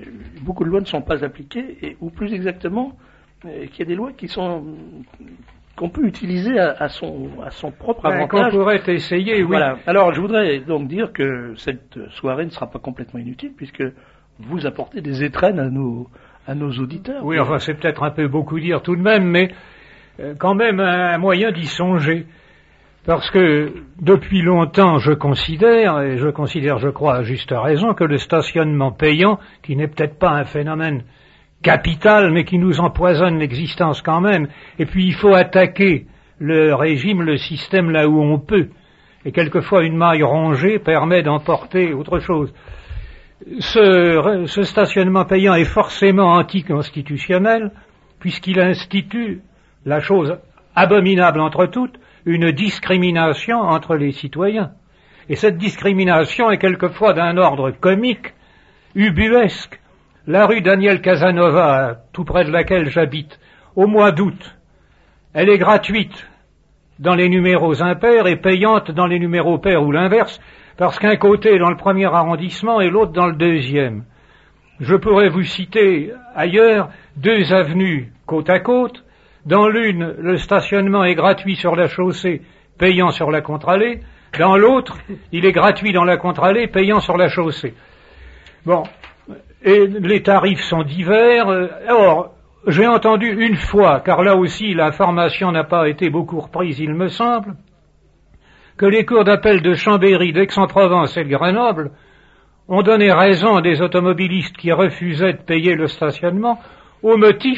beaucoup de lois ne sont pas appliquées, ou plus exactement, qu'il y a des lois qui sont qu'on peut utiliser à son propre avantage. Qu'on pourrait essayer, oui. Voilà. Alors, je voudrais donc dire que cette soirée ne sera pas complètement inutile, puisque vous apportez des étrennes à nos auditeurs. Oui, enfin, c'est peut-être un peu beaucoup dire tout de même, mais quand même un moyen d'y songer. Parce que depuis longtemps, je considère, je crois à juste raison, que le stationnement payant, qui n'est peut-être pas un phénomène capital, mais qui nous empoisonne l'existence quand même, et puis il faut attaquer le régime, le système là où on peut. Et quelquefois une maille rongée permet d'emporter autre chose. Ce stationnement payant est forcément anticonstitutionnel, puisqu'il institue la chose abominable entre toutes, une discrimination entre les citoyens. Et cette discrimination est quelquefois d'un ordre comique, ubuesque. La rue Daniel Casanova, tout près de laquelle j'habite, au mois d'août, elle est gratuite dans les numéros impairs et payante dans les numéros pairs ou l'inverse, parce qu'un côté est dans le premier arrondissement et l'autre dans le deuxième. Je pourrais vous citer ailleurs 2 avenues côte à côte. Dans l'une, le stationnement est gratuit sur la chaussée, payant sur la contre-allée. Dans l'autre, il est gratuit dans la contre-allée, payant sur la chaussée. Bon, et les tarifs sont divers. Or, j'ai entendu une fois, car là aussi l'information n'a pas été beaucoup reprise, il me semble, que les cours d'appel de Chambéry, d'Aix-en-Provence et de Grenoble ont donné raison à des automobilistes qui refusaient de payer le stationnement au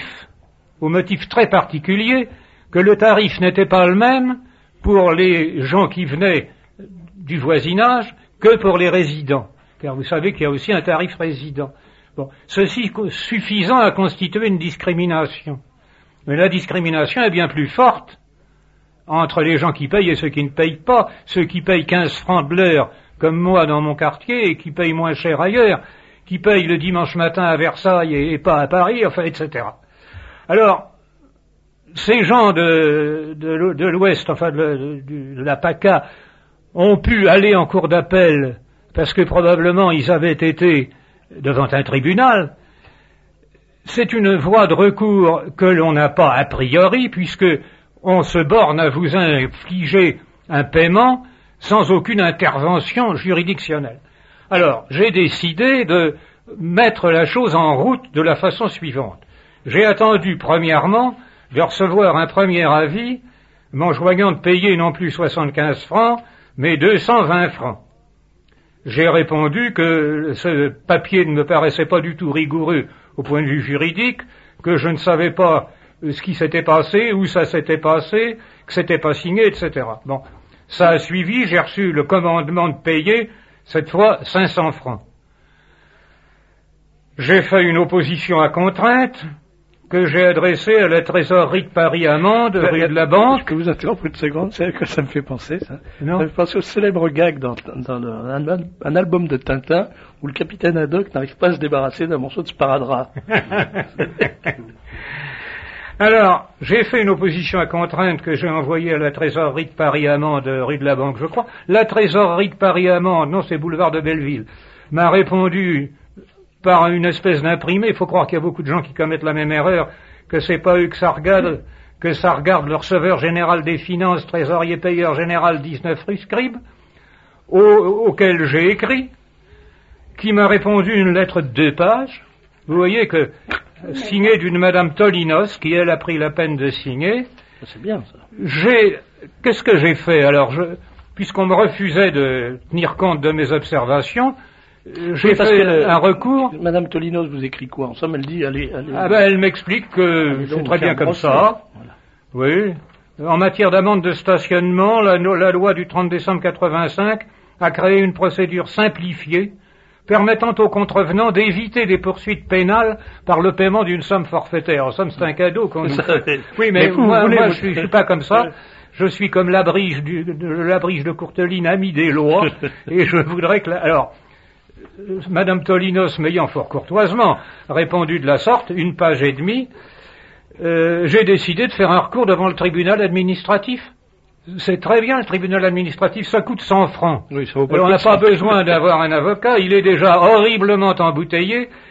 motif très particulier que le tarif n'était pas le même pour les gens qui venaient du voisinage que pour les résidents. Car vous savez qu'il y a aussi un tarif résident. Bon, ceci suffisant à constituer une discrimination. Mais la discrimination est bien plus forte entre les gens qui payent et ceux qui ne payent pas, ceux qui payent 15 francs de l'heure, comme moi dans mon quartier, et qui payent moins cher ailleurs, qui payent le dimanche matin à Versailles et pas à Paris, enfin, etc. Alors, ces gens de l'Ouest, enfin de la PACA, ont pu aller en cour d'appel parce que probablement ils avaient été devant un tribunal. C'est une voie de recours que l'on n'a pas a priori, puisque on se borne à vous infliger un paiement sans aucune intervention juridictionnelle. Alors, j'ai décidé de mettre la chose en route de la façon suivante. J'ai attendu, premièrement, de recevoir un premier avis m'enjoignant de payer non plus 75 francs, mais 220 francs. J'ai répondu que ce papier ne me paraissait pas du tout rigoureux au point de vue juridique, que je ne savais pas ce qui s'était passé, où ça s'était passé, que c'était pas signé, etc. Bon, ça a suivi, j'ai reçu le commandement de payer, cette fois 500 francs. J'ai fait une opposition à contrainte, que j'ai adressée à la trésorerie de Paris-Amende, rue de la Banque. Que vous interrompez une seconde, c'est que ça me fait penser, ça. Non. Ça me fait penser au célèbre gag dans un album de Tintin où le capitaine Haddock n'arrive pas à se débarrasser d'un morceau de sparadrap. Alors, j'ai fait une opposition à contrainte que j'ai envoyée à la trésorerie de Paris-Amende, rue de la Banque, je crois. La trésorerie de Paris-Amende, non, c'est boulevard de Belleville, m'a répondu par une espèce d'imprimé. Il faut croire qu'il y a beaucoup de gens qui commettent la même erreur, que c'est pas eux que ça regarde le receveur général des finances, trésorier payeur général 19 rue Scribe, auquel j'ai écrit, qui m'a répondu une lettre de 2 pages. Vous voyez que, signée d'une madame Tolinos, qui elle a pris la peine de signer. C'est bien, ça. Qu'est-ce que j'ai fait? Alors, puisqu'on me refusait de tenir compte de mes observations, j'ai fait un recours. Madame Tolinos vous écrit quoi? En somme, elle dit, allez. Ah ben, elle m'explique que c'est très bien comme ça. Voilà. Oui. En matière d'amende de stationnement, la loi du 30 décembre 85 a créé une procédure simplifiée permettant aux contrevenants d'éviter des poursuites pénales par le paiement d'une somme forfaitaire. En somme, c'est un cadeau qu'on nous fait. Oui, mais moi je suis pas comme ça. Je suis comme Labrige de Courteline, ami des lois, et je voudrais que... Alors, Madame Tolinos m'ayant fort courtoisement répondu de la sorte, 1 page et demie, j'ai décidé de faire un recours devant le tribunal administratif. C'est très bien, le tribunal administratif, ça coûte 100 francs. Oui, ça vaut pas on n'a pas besoin d'avoir un avocat, il est déjà horriblement embouteillé,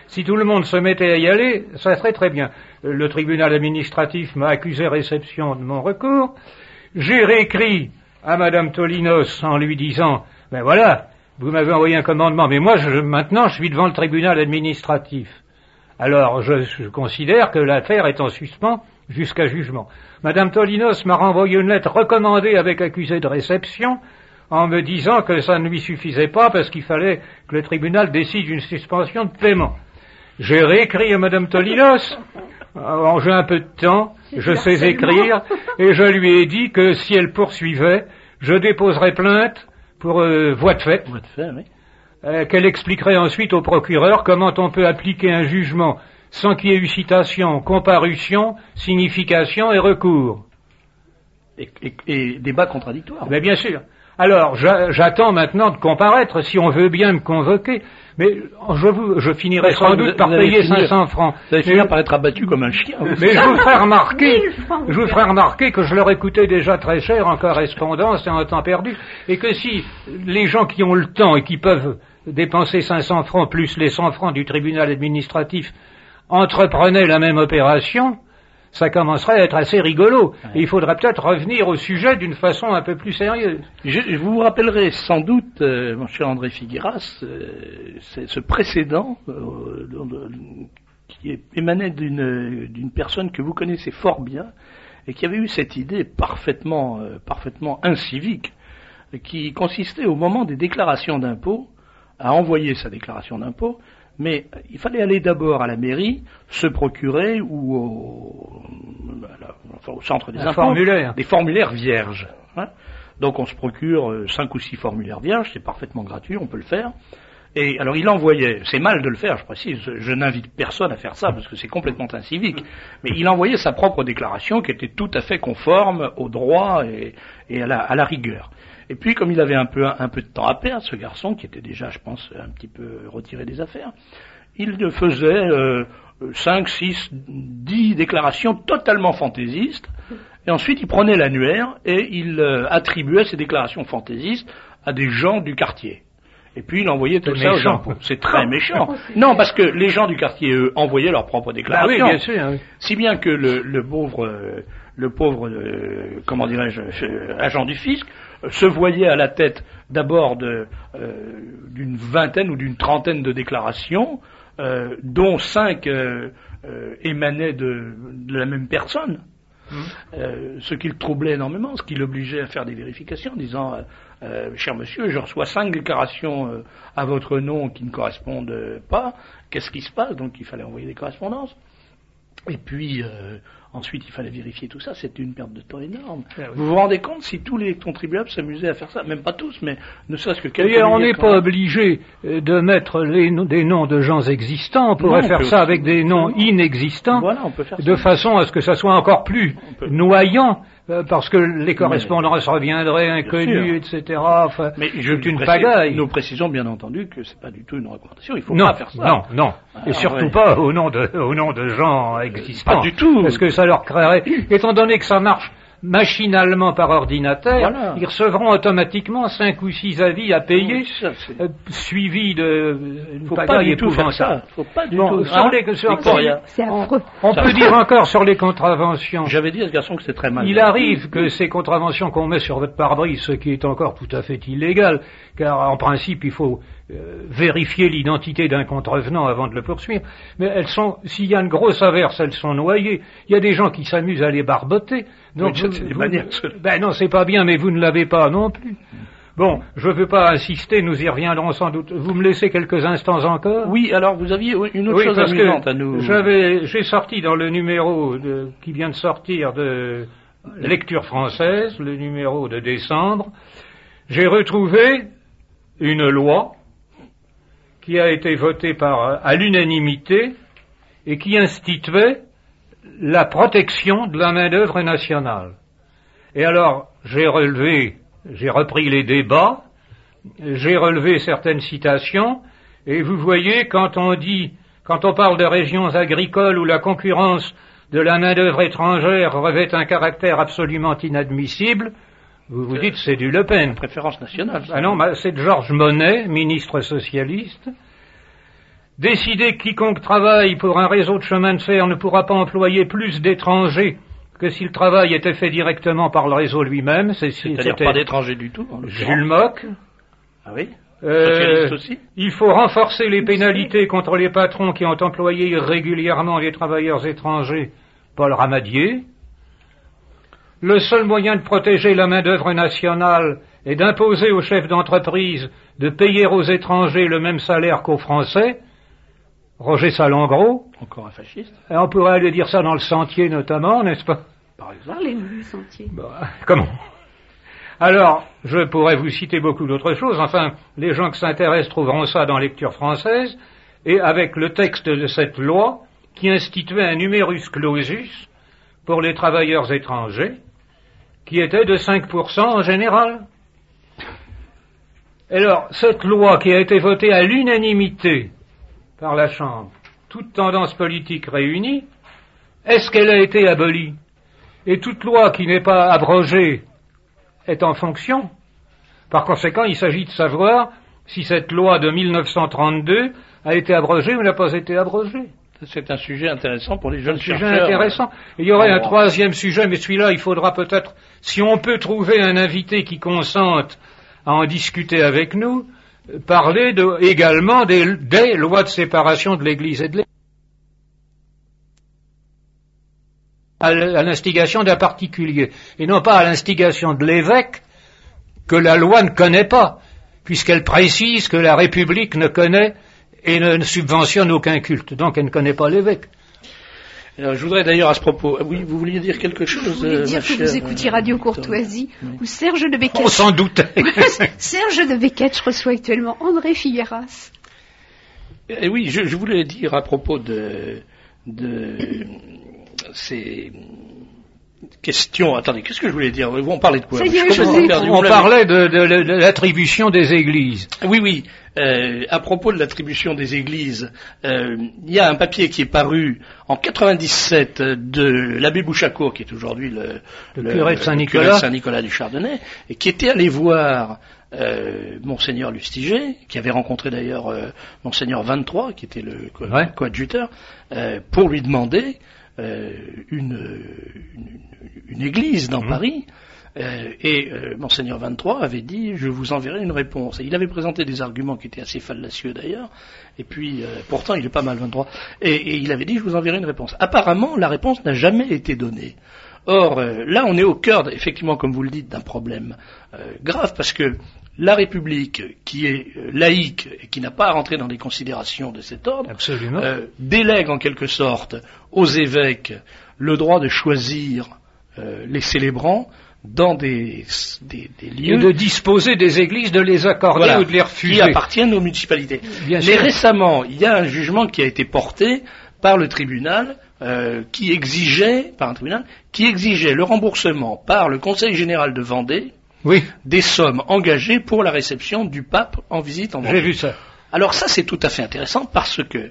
Si tout le monde se mettait à y aller, ça serait très bien. Le tribunal administratif m'a accusé réception de mon recours. J'ai réécrit à Madame Tolinos en lui disant, ben voilà, vous m'avez envoyé un commandement, mais moi, maintenant, je suis devant le tribunal administratif. Alors, je considère que l'affaire est en suspens jusqu'à jugement. Madame Tolinos m'a renvoyé une lettre recommandée avec accusé de réception en me disant que ça ne lui suffisait pas parce qu'il fallait que le tribunal décide une suspension de paiement. J'ai réécrit à Madame Tolinos, j'ai un peu de temps, je sais écrire, et je lui ai dit que si elle poursuivait, je déposerais plainte pour voie de fait. Voie de fait, oui. Qu'elle expliquerait ensuite au procureur comment on peut appliquer un jugement sans qu'il y ait eu citation, comparution, signification et recours. Et débat contradictoire. Mais bien sûr. Alors, j'attends maintenant de comparaître, si on veut bien me convoquer, mais je finirai sans doute par payer 500 francs. Vous allez finir par être abattu comme un chien. Mais je vous ferai remarquer que je leur ai coûté déjà très cher en correspondance et en temps perdu, et que si les gens qui ont le temps et qui peuvent dépenser 500 francs plus les 100 francs du tribunal administratif entreprenaient la même opération, ça commencerait à être assez rigolo. Et il faudrait peut-être revenir au sujet d'une façon un peu plus sérieuse. Vous vous rappellerez sans doute, mon cher André Figueras, c'est ce précédent qui émanait d'une personne que vous connaissez fort bien et qui avait eu cette idée parfaitement incivique, qui consistait au moment des déclarations d'impôts à envoyer sa déclaration d'impôt, mais il fallait aller d'abord à la mairie, se procurer ou au centre des impôts des formulaires vierges. Hein. Donc on se procure 5 ou 6 formulaires vierges, c'est parfaitement gratuit, on peut le faire. Et alors il envoyait, c'est mal de le faire, je précise, je n'invite personne à faire ça parce que c'est complètement incivique, mais il envoyait sa propre déclaration qui était tout à fait conforme au droit et à la rigueur. Et puis, comme il avait un peu de temps à perdre, ce garçon, qui était déjà, je pense, un petit peu retiré des affaires, il faisait 5, 6, 10 déclarations totalement fantaisistes, et ensuite il prenait l'annuaire et il attribuait ces déclarations fantaisistes à des gens du quartier. Et puis il envoyait tout ça aux impôts. C'est très méchant. Non, parce que les gens du quartier, eux, envoyaient leurs propres déclarations. Ah oui, bien sûr. Oui. Si bien que le pauvre, comment dirais-je, agent du fisc, se voyait à la tête d'abord d'une vingtaine ou d'une trentaine de déclarations, dont 5 émanaient de la même personne, ce qui le troublait énormément, ce qui l'obligeait à faire des vérifications, en disant cher monsieur, je reçois 5 déclarations à votre nom qui ne correspondent pas, qu'est-ce qui se passe? Donc il fallait envoyer des correspondances. Et puis, ensuite, il fallait vérifier tout ça. C'était une perte de temps énorme. Ah oui. Vous vous rendez compte si tous les contribuables s'amusaient à faire ça? Même pas tous, mais ne serait-ce que quelques. Et on n'est pas obligé de mettre des noms de gens existants. On pourrait faire ça avec des noms inexistants. Voilà, on peut faire ça. De façon à ce que ça soit encore plus noyant. Parce que les correspondances reviendraient inconnues, etc. Enfin, mais c'est une pagaille. Nous précisons bien entendu que c'est pas du tout une recommandation. Il faut pas faire ça. Non. Et surtout pas au nom de gens existants. Pas du tout. Parce que ça leur créerait, étant donné que ça marche machinalement par ordinateur, voilà. Ils recevront automatiquement 5 ou 6 avis à payer, suivis de une pagaille épouvantable. Faut pas du tout. C'est affreux. On peut dire encore sur les contraventions. J'avais dit à ce garçon que c'était très mal. Il arrive que ces contraventions qu'on met sur votre pare-brise, ce qui est encore tout à fait illégal, car en principe il faut vérifier l'identité d'un contrevenant avant de le poursuivre, mais elles sont, s'il y a une grosse averse, elles sont noyées. Il y a des gens qui s'amusent à les barboter. Donc, c'est des manières. Ben non, c'est pas bien, mais vous ne l'avez pas non plus. Bon, je veux pas insister, nous y reviendrons sans doute. Vous me laissez quelques instants encore? Oui, alors vous aviez une autre chose amusante à nous. J'ai sorti dans le numéro qui vient de sortir de Lecture française, le numéro de décembre, j'ai retrouvé une loi qui a été votée à l'unanimité et qui instituait la protection de la main-d'œuvre nationale. Et alors, j'ai repris les débats, j'ai relevé certaines citations, et vous voyez, quand on parle de régions agricoles où la concurrence de la main-d'œuvre étrangère revêt un caractère absolument inadmissible, vous dites c'est du Le Pen. Préférence nationale. Ah non, c'est de Georges Monnet, ministre socialiste. décider que quiconque travaille pour un réseau de chemin de fer ne pourra pas employer plus d'étrangers que si le travail était fait directement par le réseau lui-même. C'est-à-dire pas d'étrangers du tout. Jules Mock. Ah oui. Socialiste aussi. Il faut renforcer les pénalités contre les patrons qui ont employé irrégulièrement les travailleurs étrangers. Paul Ramadier. Le seul moyen de protéger la main-d'œuvre nationale est d'imposer aux chefs d'entreprise de payer aux étrangers le même salaire qu'aux Français. Roger Salengro. Encore un fasciste. Et on pourrait aller dire ça dans le Sentier notamment, n'est-ce pas? Par exemple. Parlez-nous du Sentier. Comment? Alors, je pourrais vous citer beaucoup d'autres choses. Enfin, les gens qui s'intéressent trouveront ça dans Lecture française, et avec le texte de cette loi qui instituait un numerus clausus pour les travailleurs étrangers, qui était de 5% en général. Alors, cette loi qui a été votée à l'unanimité par la Chambre, toute tendance politique réunie, est-ce qu'elle a été abolie? Et toute loi qui n'est pas abrogée est en fonction. Par conséquent, il s'agit de savoir si cette loi de 1932 a été abrogée ou n'a pas été abrogée. C'est un sujet intéressant pour les jeunes chercheurs. Sujet intéressant. Il y aurait un troisième sujet, mais celui-là, il faudra peut-être, si on peut trouver un invité qui consente à en discuter avec nous, parler également des lois de séparation de l'Église et de l'État. À l'instigation d'un particulier, et non pas à l'instigation de l'évêque, que la loi ne connaît pas, puisqu'elle précise que la République ne connaît et ne subventionne aucun culte, donc elle ne connaît pas l'évêque. Alors, je voudrais d'ailleurs à ce propos... Oui, vous vouliez dire quelque chose? Je voulais dire que vous écoutiez Radio Courtoisie, où Serge de Beckett... On s'en doutait. Serge de Beckett reçoit actuellement André Figueras. Et oui, je voulais dire à propos de ces questions... Attendez, qu'est-ce que je voulais dire? On parlait de quoi? On parlait de l'attribution des églises. Oui. À propos de l'attribution des églises, il y a un papier qui est paru en 97 de l'abbé Bouchacourt, qui est aujourd'hui le curé de Saint-Nicolas du Chardonnay, et qui était allé voir Monseigneur Lustiger, qui avait rencontré d'ailleurs Monseigneur 23, qui était le coadjuteur, pour lui demander une église dans Paris. Et Monseigneur 23 avait dit « je vous enverrai une réponse ». Et il avait présenté des arguments qui étaient assez fallacieux d'ailleurs, et puis pourtant il est pas mal 23, et il avait dit « je vous enverrai une réponse ». Apparemment la réponse n'a jamais été donnée. Or là on est au cœur, effectivement comme vous le dites, d'un problème grave, parce que la République, qui est laïque et qui n'a pas à rentrer dans des considérations de cet ordre, délègue en quelque sorte aux évêques le droit de choisir les célébrants dans des lieux... Et de disposer des églises, de les accorder ou de les refuser. Qui appartiennent aux municipalités. Mais récemment, il y a un jugement qui a été porté par le tribunal, qui exigeait le remboursement par le Conseil général de Vendée des sommes engagées pour la réception du pape en visite en Vendée. J'ai vu ça. Alors ça, c'est tout à fait intéressant parce que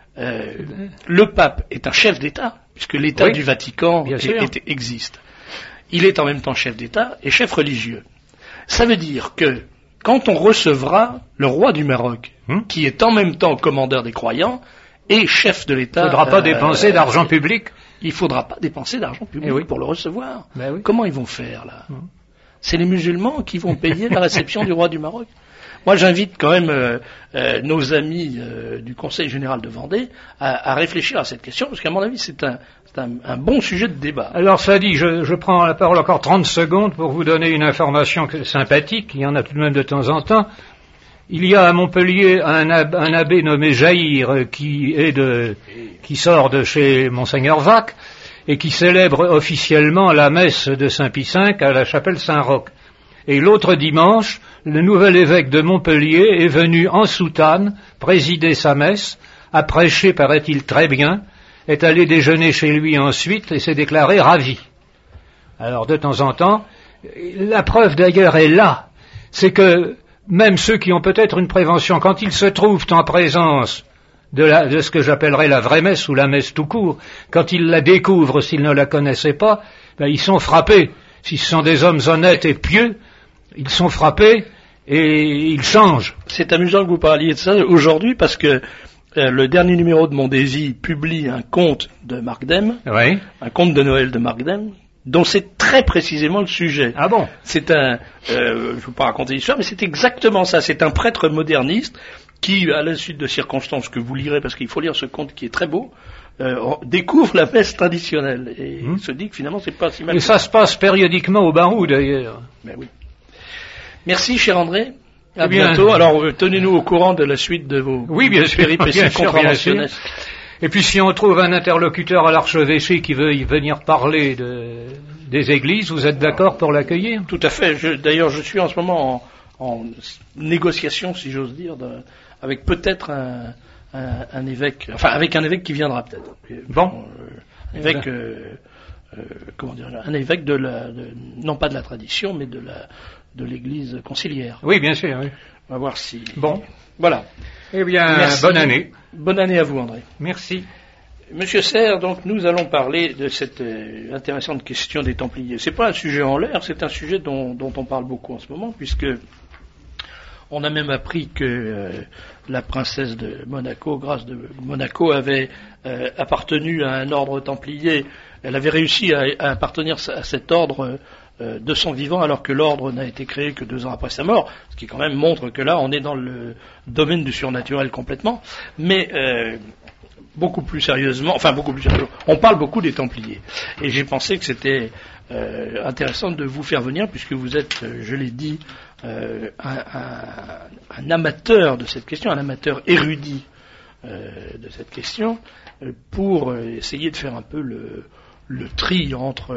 le pape est un chef d'État, puisque l'État du Vatican existe. Il est en même temps chef d'État et chef religieux. Ça veut dire que quand on recevra le roi du Maroc, qui est en même temps commandeur des croyants et chef de l'État... Il ne faudra pas dépenser d'argent public. Il ne faudra pas dépenser d'argent public pour le recevoir. Oui. Comment ils vont faire là? C'est les musulmans qui vont payer la réception du roi du Maroc. Moi, j'invite quand même nos amis du Conseil général de Vendée à réfléchir à cette question, parce qu'à mon avis, c'est un bon sujet de débat. Alors, ça dit, je prends la parole encore 30 secondes pour vous donner une information sympathique, il y en a tout de même de temps en temps. Il y a à Montpellier un abbé nommé Jaïr qui sort de chez Monseigneur Vac et qui célèbre officiellement la messe de Saint-Pie V à la chapelle Saint-Roch. Et l'autre dimanche, le nouvel évêque de Montpellier est venu en soutane présider sa messe, a prêché, paraît-il, très bien, est allé déjeuner chez lui ensuite et s'est déclaré ravi. Alors, de temps en temps, la preuve d'ailleurs est là, c'est que même ceux qui ont peut-être une prévention, quand ils se trouvent en présence de ce que j'appellerais la vraie messe ou la messe tout court, quand ils la découvrent s'ils ne la connaissaient pas, ils sont frappés. Si ce sont des hommes honnêtes et pieux, ils sont frappés et ils changent. C'est amusant que vous parliez de ça aujourd'hui parce que le dernier numéro de Mondesi publie un conte de Marc Dème, Oui. un conte de Noël de Marc Dème, dont c'est très précisément le sujet. Ah bon? C'est je ne veux pas raconter l'histoire, mais c'est exactement ça. C'est un prêtre moderniste qui, à la suite de circonstances que vous lirez, parce qu'il faut lire ce conte qui est très beau, découvre la messe traditionnelle et se dit que finalement c'est pas si mal. Et ça se passe périodiquement au Barou d'ailleurs. Ben oui. Merci, cher André. À bien, bientôt. Alors, tenez-nous au courant de la suite de vos bien sûr, péripéties bien sûr. contraventionnesques. Et puis si on trouve un interlocuteur à l'archevêché qui veut y venir parler des églises, vous êtes d'accord pour l'accueillir? Tout à fait. D'ailleurs, je suis en ce moment en négociation, si j'ose dire, avec peut-être un évêque, enfin avec un évêque qui viendra peut-être. Bon. Un évêque, comment dire, un évêque non pas de la tradition, mais de l'église conciliaire. Oui, bien sûr. Oui. On va voir si. Bon. Voilà. Eh bien, Merci. bonne année. Bonne année à vous, André. Merci. Monsieur Serre, donc nous allons parler de cette intéressante question des Templiers. C'est pas un sujet en l'air, c'est un sujet dont on parle beaucoup en ce moment, puisque on a même appris que la princesse de Monaco, Grâce de Monaco, avait appartenu à un ordre templier. Elle avait réussi à appartenir à cet ordre de son vivant, alors que l'ordre n'a été créé que 2 ans après sa mort, ce qui quand même montre que là on est dans le domaine du surnaturel complètement, mais beaucoup plus sérieusement, on parle beaucoup des Templiers, et j'ai pensé que c'était intéressant de vous faire venir, puisque vous êtes, je l'ai dit, un amateur de cette question, un amateur érudit de cette question, pour essayer de faire un peu le tri entre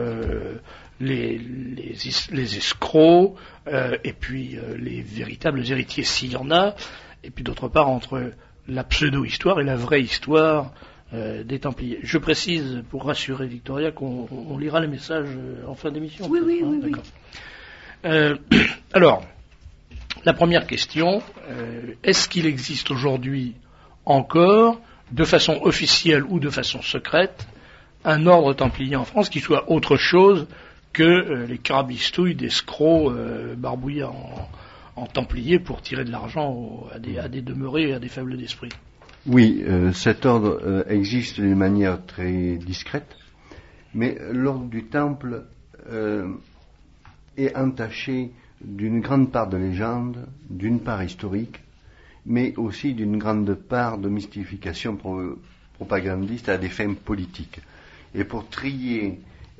les escrocs et puis les véritables héritiers, s'il y en a, et puis d'autre part entre la pseudo-histoire et la vraie histoire des Templiers. Je précise, pour rassurer Victoria, qu'on lira les messages en fin d'émission. Oui. D'accord. Alors, la première question, est-ce qu'il existe aujourd'hui encore, de façon officielle ou de façon secrète, un ordre templier en France qui soit autre chose que les carabistouilles d'escrocs barbouillés en templiers pour tirer de l'argent à des demeurés et à des faibles d'esprit? Oui, cet ordre existe d'une manière très discrète, mais l'ordre du Temple est entaché d'une grande part de légende, d'une part historique, mais aussi d'une grande part de mystification propagandiste à des fins politiques. Et pour trier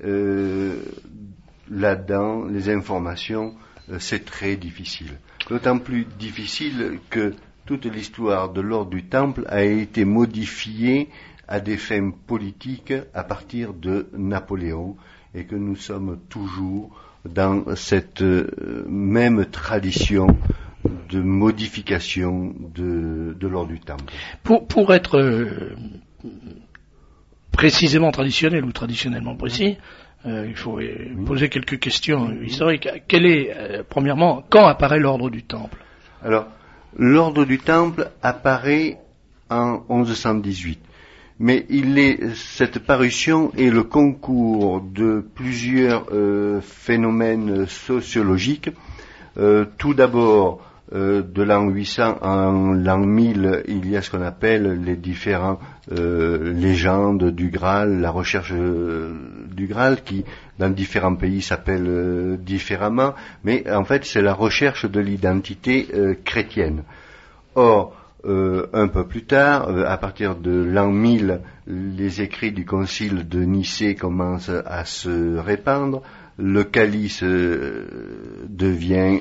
là-dedans les informations, c'est très difficile. D'autant plus difficile que toute l'histoire de l'ordre du Temple a été modifiée à des fins politiques à partir de Napoléon, et que nous sommes toujours dans cette même tradition de modification de l'ordre du Temple. Pour être précisément traditionnel ou traditionnellement précis, il faut poser quelques questions historiques. Premièrement, quand apparaît l'ordre du Temple? Alors, l'ordre du Temple apparaît en 1118. Mais cette parution est le concours de plusieurs phénomènes sociologiques. Tout d'abord, de l'an 800 en l'an 1000, il y a ce qu'on appelle les différentes légendes du Graal, la recherche du Graal, qui dans différents pays s'appelle différemment, mais en fait c'est la recherche de l'identité chrétienne. Or, un peu plus tard, à partir de l'an 1000, les écrits du concile de Nicée commencent à se répandre, le calice devient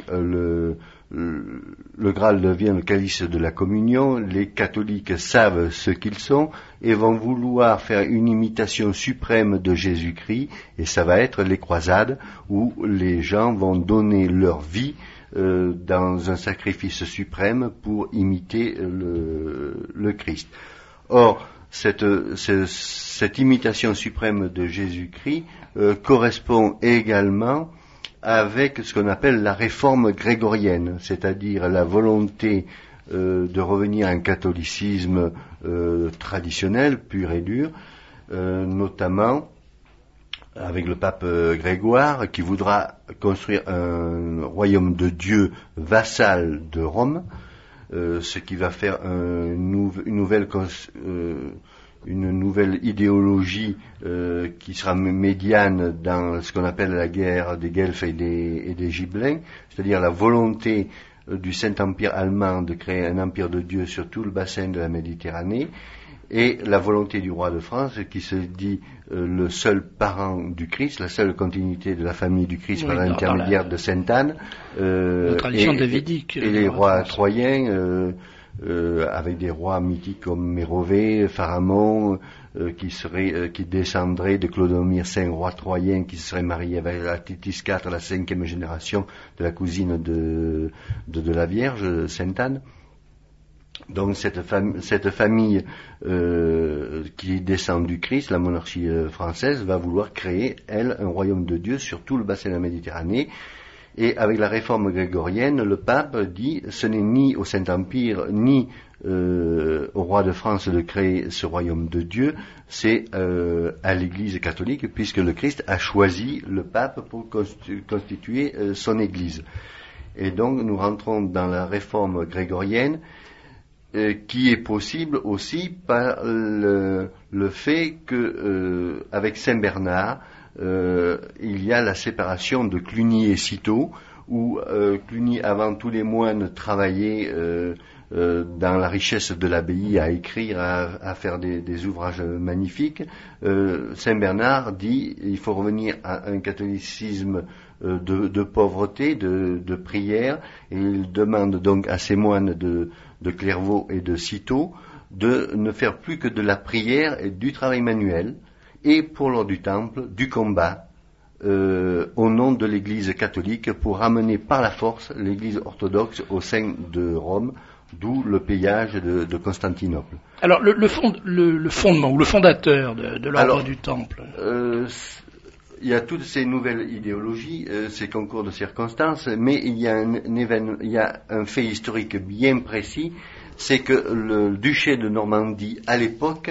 le Graal devient le calice de la communion, les catholiques savent ce qu'ils sont et vont vouloir faire une imitation suprême de Jésus-Christ, et ça va être les croisades où les gens vont donner leur vie dans un sacrifice suprême pour imiter le Christ. Or, cette imitation suprême de Jésus-Christ correspond également avec ce qu'on appelle la réforme grégorienne, c'est-à-dire la volonté de revenir à un catholicisme traditionnel, pur et dur, notamment avec le pape Grégoire, qui voudra construire un royaume de Dieu vassal de Rome, ce qui va faire une nouvelle idéologie qui sera médiane dans ce qu'on appelle la guerre des Guelfes et des Gibelins, c'est-à-dire la volonté du Saint-Empire allemand de créer un empire de Dieu sur tout le bassin de la Méditerranée, et la volonté du roi de France qui se dit le seul parent du Christ, la seule continuité de la famille du Christ par l'intermédiaire de Sainte Anne, la tradition davidique, et les rois troyens, avec des rois mythiques comme Mérové, Pharamond, qui descendrait de Clodomir V, roi troyen, qui se serait marié avec la Titis IV, la 5e génération de la cousine de la Vierge, Sainte Anne. Donc cette famille qui descend du Christ, la monarchie française, va vouloir créer, elle, un royaume de Dieu sur tout le bassin de la Méditerranée. Et avec la réforme grégorienne, le pape dit ce n'est ni au Saint-Empire ni au roi de France de créer ce royaume de Dieu, c'est à l'Église catholique, puisque le Christ a choisi le pape pour constituer son Église. Et donc nous rentrons dans la réforme grégorienne, qui est possible aussi par le fait que avec Saint Bernard il y a la séparation de Cluny et Cîteaux, où Cluny, avant tous les moines, travaillait dans la richesse de l'abbaye, à écrire, à faire des ouvrages magnifiques. Saint Bernard dit il faut revenir à un catholicisme de pauvreté, de prière, et il demande donc à ces moines de Clairvaux et de Cîteaux de ne faire plus que de la prière et du travail manuel, et pour l'ordre du Temple, du combat au nom de l'Église catholique pour ramener par la force l'Église orthodoxe au sein de Rome, d'où le pillage de Constantinople. Alors le fondement ou le fondateur de l'ordre du Temple. Il y a toutes ces nouvelles idéologies, ces concours de circonstances, mais il y a un fait historique bien précis, c'est que le duché de Normandie à l'époque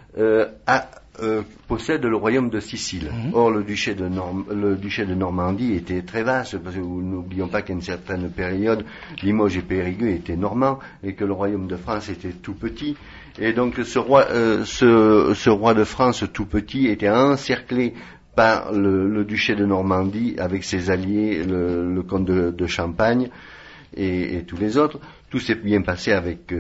possède le royaume de Sicile. Or, le duché de Normandie était très vaste, parce que n'oublions pas qu'à une certaine période, Limoges et Périgueux étaient normands, et que le royaume de France était tout petit. Et donc, ce roi de France tout petit était encerclé par le duché de Normandie, avec ses alliés, le comte de Champagne, et tous les autres. Tout s'est bien passé avec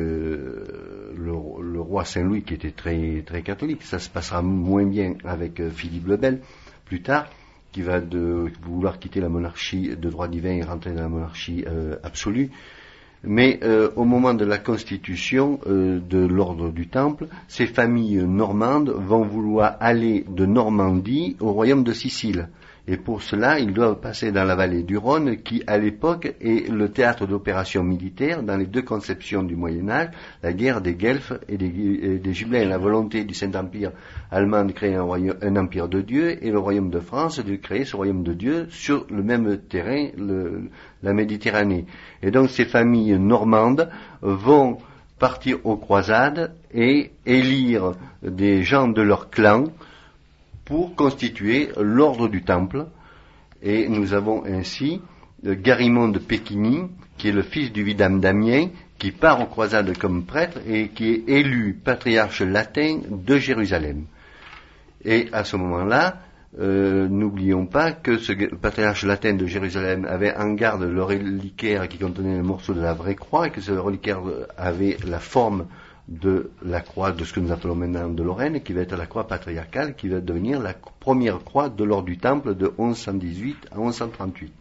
le roi Saint-Louis, qui était très, très catholique. Ça se passera moins bien avec Philippe le Bel, plus tard, qui va vouloir quitter la monarchie de droit divin et rentrer dans la monarchie absolue. Mais au moment de la constitution de l'ordre du Temple, ces familles normandes vont vouloir aller de Normandie au royaume de Sicile. Et pour cela, ils doivent passer dans la vallée du Rhône, qui à l'époque est le théâtre d'opérations militaires dans les deux conceptions du Moyen-Âge, la guerre des Guelfes et des Gibelins, la volonté du Saint-Empire allemand de créer un empire de Dieu, et le royaume de France de créer ce royaume de Dieu sur le même terrain, la Méditerranée. Et donc ces familles normandes vont partir aux croisades et élire des gens de leur clan pour constituer l'ordre du Temple. Et nous avons ainsi Garimond de Péquigny, qui est le fils du vidame d'Amiens, qui part aux croisades comme prêtre et qui est élu patriarche latin de Jérusalem. Et à ce moment-là, n'oublions pas que ce patriarche latin de Jérusalem avait en garde le reliquaire qui contenait le morceau de la vraie croix, et que ce reliquaire avait la forme de la croix de ce que nous appelons maintenant de Lorraine, qui va être la croix patriarcale, qui va devenir la première croix de l'ordre du Temple de 1118 à 1138.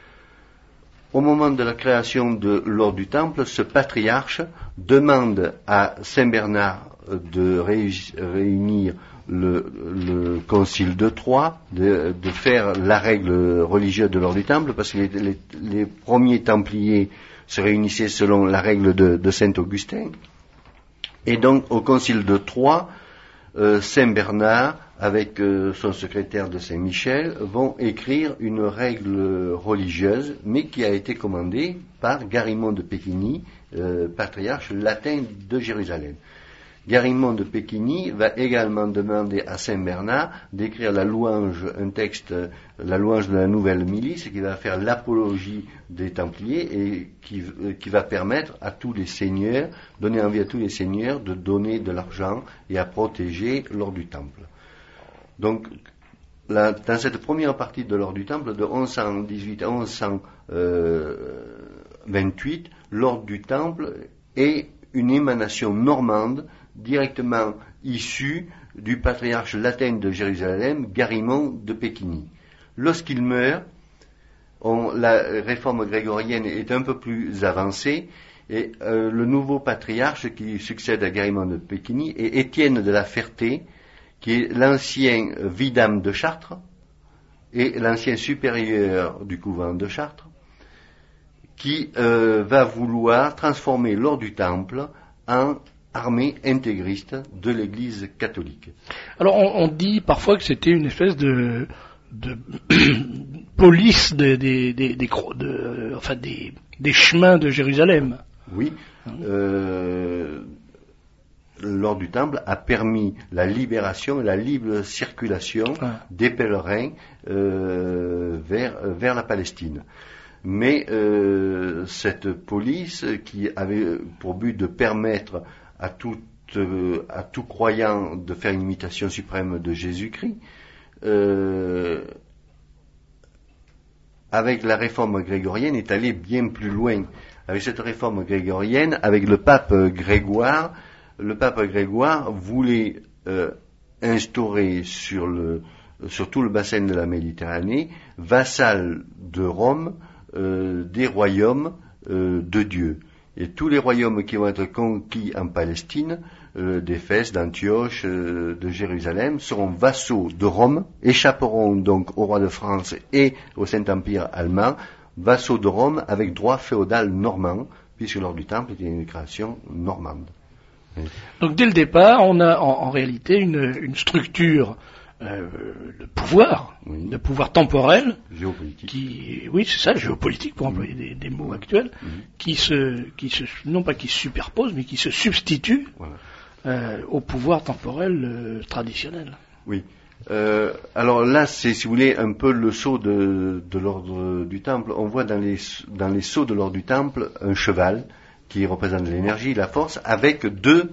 Au moment de la création de l'ordre du Temple, ce patriarche demande à Saint Bernard de réunir le concile de Troyes, de faire la règle religieuse de l'ordre du Temple, parce que les premiers templiers se réunissaient selon la règle de Saint Augustin. Et donc, au concile de Troyes, Saint Bernard, avec son secrétaire de Saint-Michel, vont écrire une règle religieuse, mais qui a été commandée par Garimond de Péquigny, patriarche latin de Jérusalem. Garimond de Péquigny va également demander à Saint Bernard d'écrire la louange, un texte, la louange de la nouvelle milice, qui va faire l'apologie des Templiers et qui va permettre à tous les seigneurs, donner envie à tous les seigneurs de donner de l'argent et à protéger l'ordre du Temple. Donc, dans cette première partie de l'ordre du Temple, de 1118 à 1128, l'ordre du Temple est une émanation normande directement issue du patriarche latin de Jérusalem, Garimond de Péquigny. Lorsqu'il meurt, la réforme grégorienne est un peu plus avancée et le nouveau patriarche qui succède à Garimond de Péquigny est Étienne de la Ferté, qui est l'ancien vidame de Chartres et l'ancien supérieur du couvent de Chartres, qui va vouloir transformer l'ordre du Temple en armée intégriste de l'Église catholique. Alors on dit parfois que c'était une espèce de police des chemins de Jérusalem. Oui. L'ordre du Temple a permis la libération et la libre circulation des pèlerins vers la Palestine. Mais cette police qui avait pour but de permettre à tout croyant de faire une imitation suprême de Jésus-Christ, avec la réforme grégorienne, est allée bien plus loin. Avec cette réforme grégorienne, avec le pape Grégoire voulait instaurer sur tout le bassin de la Méditerranée, vassal de Rome, des royaumes de Dieu. Et tous les royaumes qui vont être conquis en Palestine, d'Éphèse, d'Antioche, de Jérusalem, seront vassaux de Rome, échapperont donc au roi de France et au Saint-Empire allemand, vassaux de Rome avec droit féodal normand, puisque l'ordre du Temple était une création normande. Donc dès le départ, on a en réalité une structure de pouvoir, oui, de pouvoir temporel, géopolitique. Oui, c'est ça, géopolitique pour employer des mots actuels, qui non pas qui se superpose, mais qui se substitue au pouvoir temporel traditionnel. Oui. Alors là, c'est, si vous voulez, un peu le sceau de l'ordre du Temple. On voit dans les sceaux de l'ordre du Temple un cheval qui représente l'énergie, la force, avec deux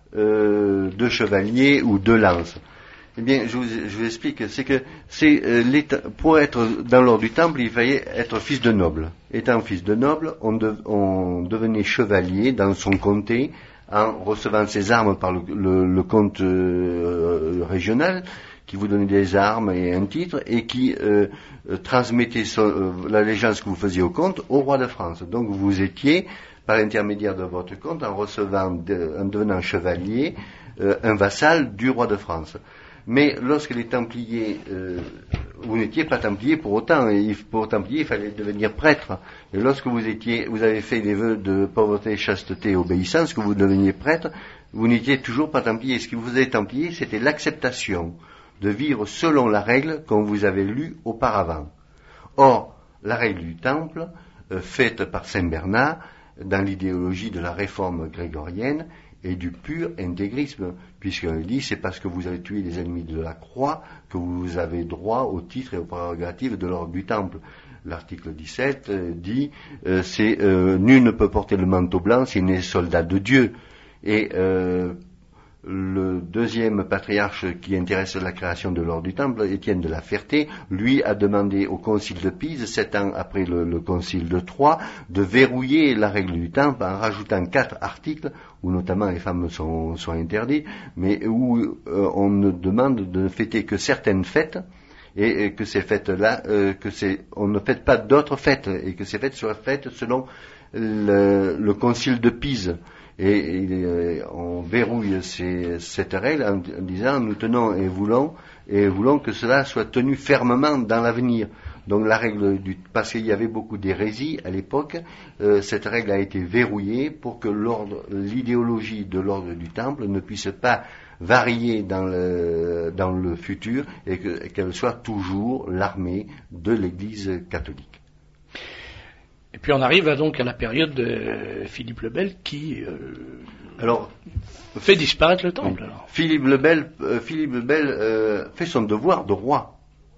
chevaliers ou deux lances. Eh bien, je vous explique, c'est que pour être dans l'ordre du Temple, il fallait être fils de noble. Étant fils de noble, on devenait chevalier dans son comté en recevant ses armes par le comte régional, qui vous donnait des armes et un titre, et qui transmettait l'allégeance que vous faisiez au comte au roi de France. Donc vous étiez, par l'intermédiaire de votre comte, en devenant chevalier, un vassal du roi de France. Mais lorsque les Templiers, vous n'étiez pas Templier pour autant, et pour Templier il fallait devenir prêtre. Et lorsque vous avez fait des vœux de pauvreté, chasteté et obéissance, que vous deveniez prêtre, vous n'étiez toujours pas Templier. Ce qui vous faisait Templier, c'était l'acceptation de vivre selon la règle qu'on vous avait lue auparavant. Or, la règle du Temple, faite par Saint Bernard, dans l'idéologie de la réforme grégorienne, et du pur intégrisme, puisqu'il dit c'est parce que vous avez tué les ennemis de la croix que vous avez droit au titre et aux prérogatives de l'ordre du Temple. L'article 17 dit nul ne peut porter le manteau blanc s'il n'est soldat de Dieu. Et le deuxième patriarche qui intéresse la création de l'ordre du Temple, Étienne de la Ferté, lui a demandé au concile de Pise, 7 ans après le concile de Troyes, de verrouiller la règle du Temple en rajoutant 4 articles où notamment les femmes sont interdites, mais où on ne demande de ne fêter que certaines fêtes, et que ces fêtes-là, on ne fête pas d'autres fêtes, et que ces fêtes soient faites selon le concile de Pise. Et on verrouille cette règle en disant nous tenons et voulons que cela soit tenu fermement dans l'avenir. Donc la règle parce qu'il y avait beaucoup d'hérésies à l'époque, cette règle a été verrouillée pour que l'idéologie de l'ordre du Temple ne puisse pas varier dans le futur et qu'elle soit toujours l'armée de l'Église catholique. Et puis on arrive donc à la période de Philippe le Bel qui fait disparaître le temple. Alors. Philippe le Bel fait son devoir de roi.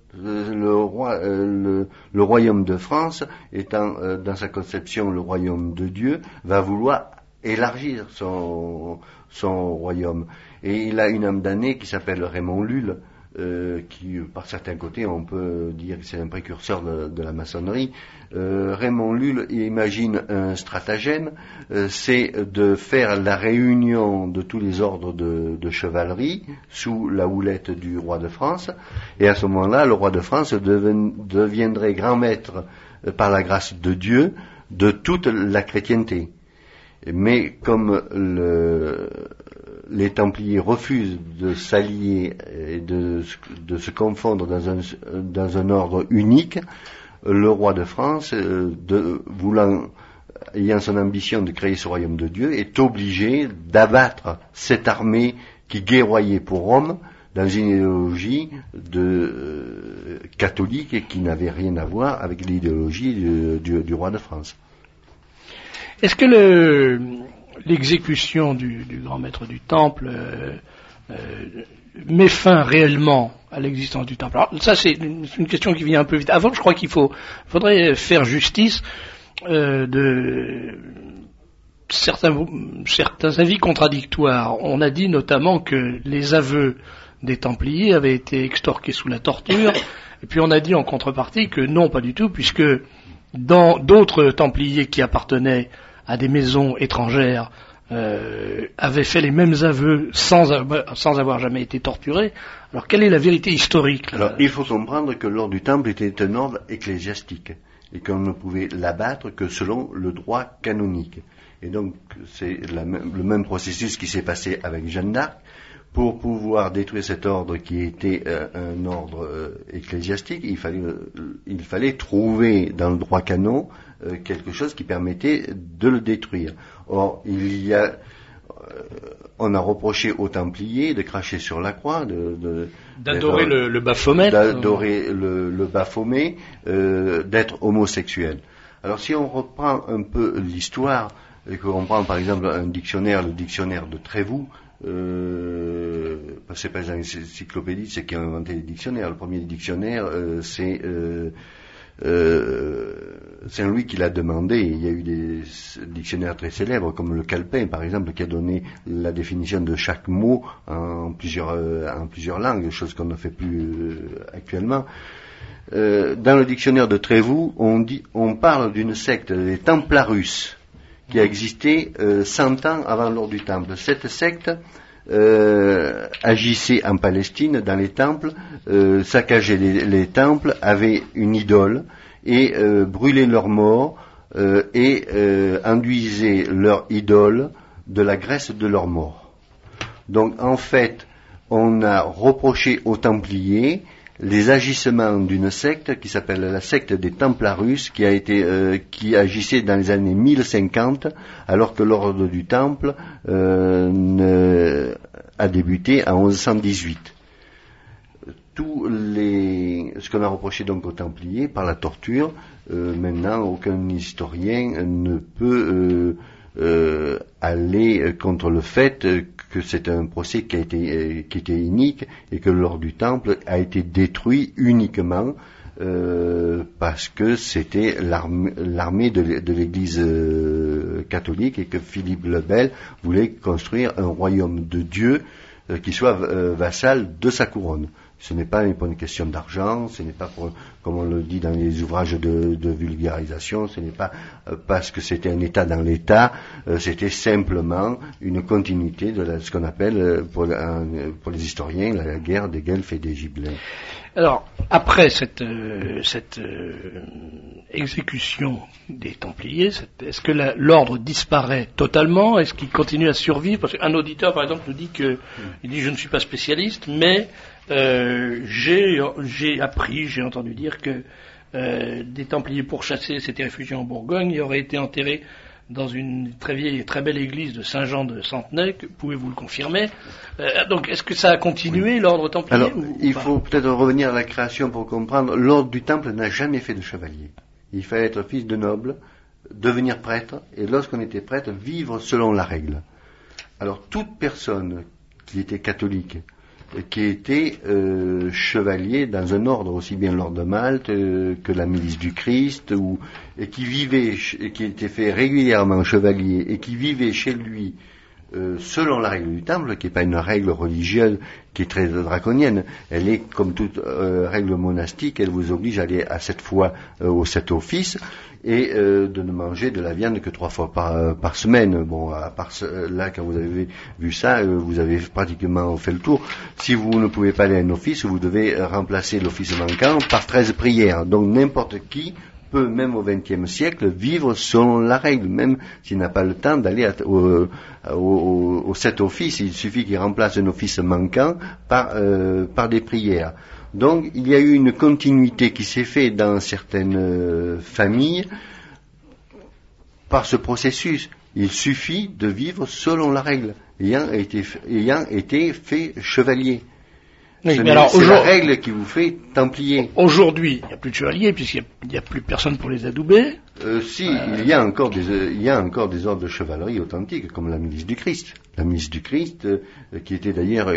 Le royaume de France, étant dans sa conception le royaume de Dieu, va vouloir élargir son royaume. Et il a une âme damnée qui s'appelle Raymond Lulle, qui, par certains côtés, on peut dire que c'est un précurseur de la maçonnerie. Raymond Lulle imagine un stratagème, c'est de faire la réunion de tous les ordres de chevalerie sous la houlette du roi de France, et à ce moment-là, le roi de France deviendrait grand maître, par la grâce de Dieu, de toute la chrétienté. Mais comme les Templiers refusent de s'allier et de se confondre dans un ordre unique, le roi de France, ayant son ambition de créer ce royaume de Dieu, est obligé d'abattre cette armée qui guerroyait pour Rome dans une idéologie catholique et qui n'avait rien à voir avec l'idéologie du roi de France. Est-ce que l'exécution du grand maître du temple met fin réellement à l'existence du temple? Alors ça c'est une question qui vient un peu vite. Avant, je crois faudrait faire justice de certains avis contradictoires. On a dit notamment que les aveux des Templiers avaient été extorqués sous la torture, et puis on a dit en contrepartie que non, pas du tout, puisque dans d'autres Templiers qui appartenaient à des maisons étrangères avaient fait les mêmes aveux sans avoir jamais été torturés. Alors quelle est la vérité historique là? Alors il faut comprendre que l'ordre du Temple était un ordre ecclésiastique et qu'on ne pouvait l'abattre que selon le droit canonique. Et donc c'est le même processus qui s'est passé avec Jeanne d'Arc. Pour pouvoir détruire cet ordre qui était un ordre ecclésiastique, il fallait trouver dans le droit canon quelque chose qui permettait de le détruire. Or, on a reproché aux Templiers de cracher sur la croix, d'adorer le Baphomet, le Baphomet, d'être homosexuel. Alors, si on reprend un peu l'histoire et qu'on prend par exemple le dictionnaire de Trévoux. C'est pas une encyclopédie, c'est qui a inventé les dictionnaires. Le premier dictionnaire, c'est Saint-Louis qui l'a demandé. Il y a eu des dictionnaires très célèbres, comme le Calepin, par exemple, qui a donné la définition de chaque mot en plusieurs langues, chose qu'on ne fait plus actuellement. Dans le dictionnaire de Trévoux, on parle d'une secte, les Templarus, qui a existé 100 ans avant l'ordre du Temple. Cette secte agissait en Palestine, dans les temples, saccageait les temples, avait une idole, et brûlait leurs morts, et enduisait leur idole de la graisse de leurs morts. Donc en fait, on a reproché aux Templiers les agissements d'une secte qui s'appelle la secte des Templarus, qui agissait dans les années 1050, alors que l'ordre du Temple a débuté en 1118. Ce qu'on a reproché donc aux Templiers par la torture, maintenant aucun historien ne peut aller contre le fait que c'est un procès qui était unique et que l'ordre du Temple a été détruit uniquement parce que c'était l'armée de l'Église catholique et que Philippe le Bel voulait construire un royaume de Dieu qui soit vassal de sa couronne. Ce n'est pas une question d'argent, ce n'est pas comme on le dit dans les ouvrages de vulgarisation, ce n'est pas parce que c'était un État dans l'État, c'était simplement une continuité de ce qu'on appelle pour les historiens la guerre des Guelfes et des Gibelins. Alors, après cette exécution des Templiers, est-ce que l'ordre disparaît totalement? Est-ce qu'il continue à survivre? Parce qu'un auditeur, par exemple, nous dit il dit je ne suis pas spécialiste, mais j'ai entendu dire que des Templiers pourchassés s'étaient réfugiés en Bourgogne et auraient été enterrés dans une très vieille et très belle église de Saint-Jean de Santenay. Pouvez-vous le confirmer? Donc, est-ce que ça a continué, l'ordre templier? Alors, il faut peut-être revenir à la création pour comprendre. L'ordre du Temple n'a jamais fait de chevalier. Il fallait être fils de noble, devenir prêtre, et lorsqu'on était prêtre, vivre selon la règle. Alors toute personne qui était catholique, qui était chevalier dans un ordre, aussi bien l'ordre de Malte que la milice du Christ, et qui vivait, qui était fait régulièrement chevalier, et qui vivait chez lui selon la règle du temple, qui n'est pas une règle religieuse qui est très draconienne, elle est comme toute règle monastique, elle vous oblige à aller à 7 fois au 7 offices, et de ne manger de la viande que 3 fois par semaine. Bon, à part là, quand vous avez vu ça, vous avez pratiquement fait le tour. Si vous ne pouvez pas aller à un office, vous devez remplacer l'office manquant par 13 prières. Donc n'importe qui peut, même au XXe siècle, vivre selon la règle, même s'il n'a pas le temps d'aller au 7 offices. Il suffit qu'il remplace un office manquant par des prières. Donc, il y a eu une continuité qui s'est faite dans certaines familles par ce processus. Il suffit de vivre selon la règle, ayant été fait chevalier. Oui, c'est la règle qui vous fait templier. Aujourd'hui, il n'y a plus de chevaliers puisqu'il n'y a plus personne pour les adouber. Il y a encore des ordres de chevalerie authentiques, comme la milice du Christ. La milice du Christ, qui était d'ailleurs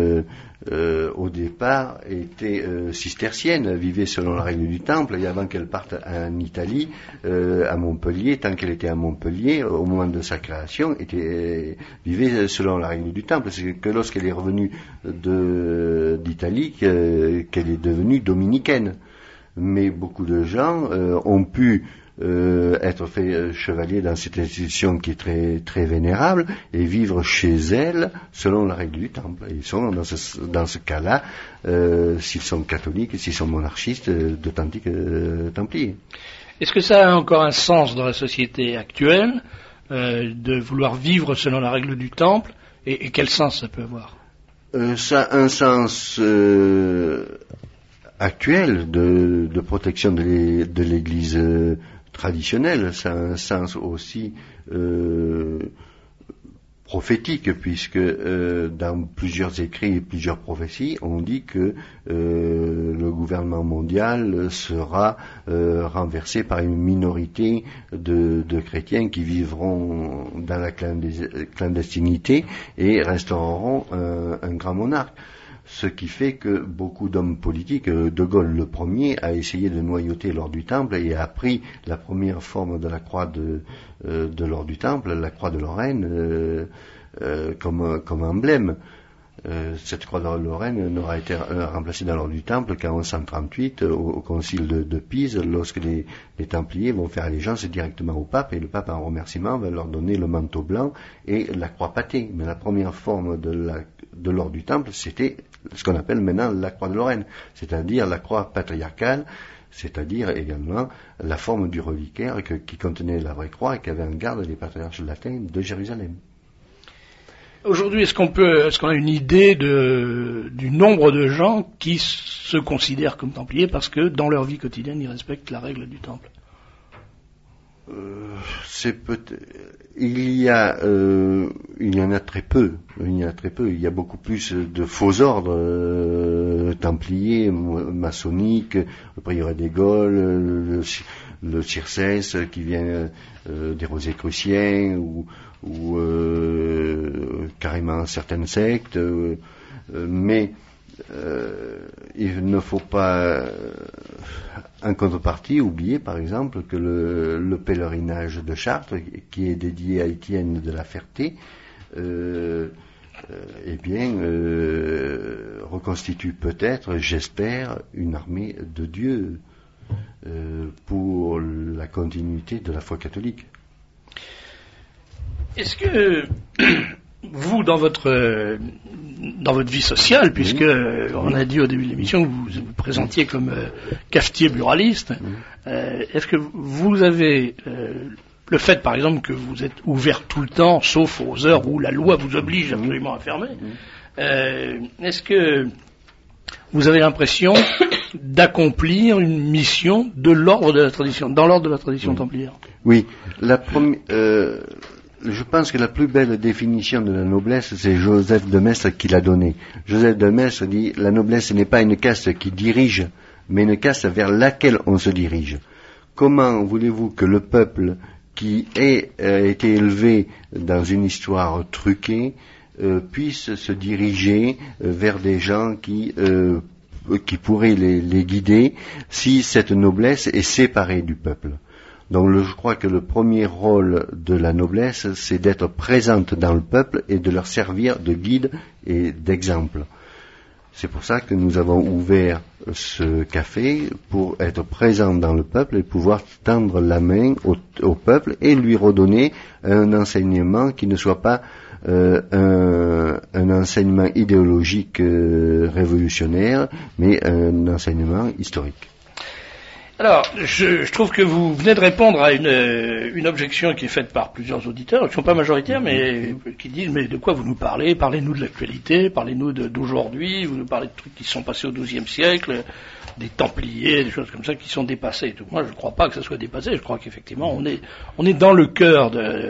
au départ, était cistercienne, vivait selon la règle du temple, et avant qu'elle parte en Italie, à Montpellier, tant qu'elle était à Montpellier, au moment de sa création, vivait selon la règle du temple. C'est que lorsqu'elle est revenue d'Italie, qu'elle est devenue dominicaine. Mais beaucoup de gens ont pu être fait chevalier dans cette institution qui est très très vénérable et vivre chez elle selon la règle du temple. Ils sont dans ce cas-là, s'ils sont catholiques, s'ils sont monarchistes, d'authentiques templiers. Est-ce que ça a encore un sens dans la société actuelle de vouloir vivre selon la règle du temple, et quel sens ça peut avoir? Ça a un sens actuel de protection de l'Église traditionnelle. Ça a un sens aussi prophétique, puisque dans plusieurs écrits et plusieurs prophéties, on dit que le gouvernement mondial sera renversé par une minorité de chrétiens qui vivront dans la clandestinité et restaureront un grand monarque. Ce qui fait que beaucoup d'hommes politiques, De Gaulle le premier, a essayé de noyauter l'ordre du Temple et a pris la première forme de la croix de l'ordre du Temple, la croix de Lorraine, comme emblème. Cette croix de Lorraine n'aura été remplacée dans l'ordre du Temple qu'en 1138, au concile de Pise, lorsque les Templiers vont faire allégeance directement au pape, et le pape, en remerciement, va leur donner le manteau blanc et la croix patée. Mais la première forme de l'ordre du Temple, c'était ce qu'on appelle maintenant la croix de Lorraine, c'est-à-dire la croix patriarcale, c'est-à-dire également la forme du reliquaire qui contenait la vraie croix et qui avait en garde les patriarches latins de Jérusalem. Aujourd'hui, est-ce qu'on a une idée du nombre de gens qui se considèrent comme templiers parce que dans leur vie quotidienne, ils respectent la règle du temple? Il y en a très peu. Il y a beaucoup plus de faux ordres templiers, maçonniques, le prieuré des Gaules, le Circès qui vient des Rosicruciens ou carrément certaines sectes, mais il ne faut pas, en contrepartie, oublier par exemple que le pèlerinage de Chartres, qui est dédié à Étienne de la Ferté, reconstitue peut-être, j'espère, une armée de Dieu pour la continuité de la foi catholique. Est-ce que vous, dans votre vie sociale, puisque on a dit au début de l'émission que vous vous présentiez comme cafetier pluraliste, est-ce que vous avez le fait, par exemple, que vous êtes ouvert tout le temps, sauf aux heures où la loi vous oblige absolument à fermer, est-ce que vous avez l'impression d'accomplir une mission de l'ordre de la tradition, dans l'ordre de la tradition templière? Oui, je pense que la plus belle définition de la noblesse, c'est Joseph de Maistre qui l'a donnée. Joseph de Maistre dit « La noblesse n'est pas une caste qui dirige, mais une caste vers laquelle on se dirige. » Comment voulez-vous que le peuple qui a été élevé dans une histoire truquée puisse se diriger vers des gens qui pourraient les guider si cette noblesse est séparée du peuple. Donc je crois que le premier rôle de la noblesse, c'est d'être présente dans le peuple et de leur servir de guide et d'exemple. C'est pour ça que nous avons ouvert ce café, pour être présent dans le peuple et pouvoir tendre la main au peuple et lui redonner un enseignement qui ne soit pas un enseignement idéologique révolutionnaire, mais un enseignement historique. Alors, je trouve que vous venez de répondre à une objection qui est faite par plusieurs auditeurs, qui ne sont pas majoritaires, mais qui disent, mais de quoi vous nous parlez? Parlez-nous de l'actualité, parlez-nous d'aujourd'hui, vous nous parlez de trucs qui sont passés au XIIe siècle, des Templiers, des choses comme ça qui sont dépassées et tout. Moi, je ne crois pas que ça soit dépassé, je crois qu'effectivement, on est dans le cœur de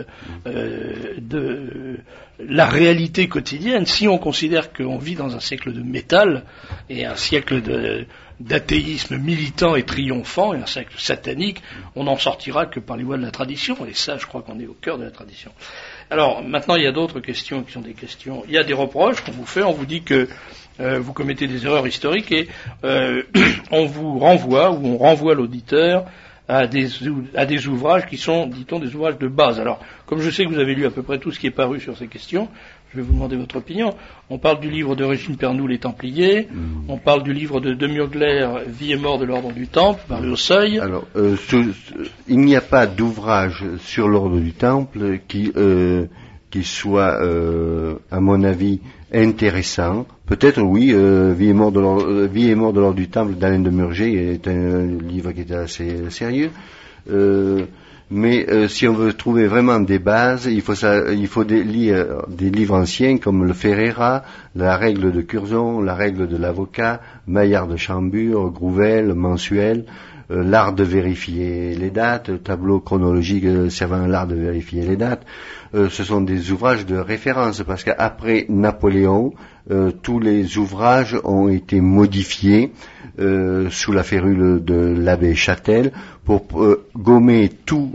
la réalité quotidienne. Si on considère qu'on vit dans un siècle de métal et un siècle d'athéisme militant et triomphant, et un siècle satanique, on n'en sortira que par les voies de la tradition, et ça, je crois qu'on est au cœur de la tradition. Alors, maintenant, il y a d'autres questions qui sont des questions. Il y a des reproches qu'on vous fait, on vous dit que vous commettez des erreurs historiques, et on vous renvoie, ou on renvoie l'auditeur à des ouvrages qui sont, dit-on, des ouvrages de base. Alors, comme je sais que vous avez lu à peu près tout ce qui est paru sur ces questions, je vais vous demander votre opinion. On parle du livre de Régine Pernoud, Les Templiers. On parle du livre de Murgler, Vie et mort de l'ordre du Temple, paru au Seuil. Alors, il n'y a pas d'ouvrage sur l'ordre du Temple qui soit, à mon avis, intéressant. Peut-être, oui, Vie et mort de l'ordre du Temple d'Alain de Murger est un livre qui est assez sérieux. Mais si on veut trouver vraiment des bases, il faut lire des livres anciens comme le Ferreira, la règle de Curzon, la règle de l'avocat, Maillard de Chambure, Grouvel, Mensuel, l'art de vérifier les dates, le tableau chronologique servant à l'art de vérifier les dates. Ce sont des ouvrages de référence parce qu'après Napoléon, tous les ouvrages ont été modifiés sous la férule de l'abbé Châtel pour gommer tout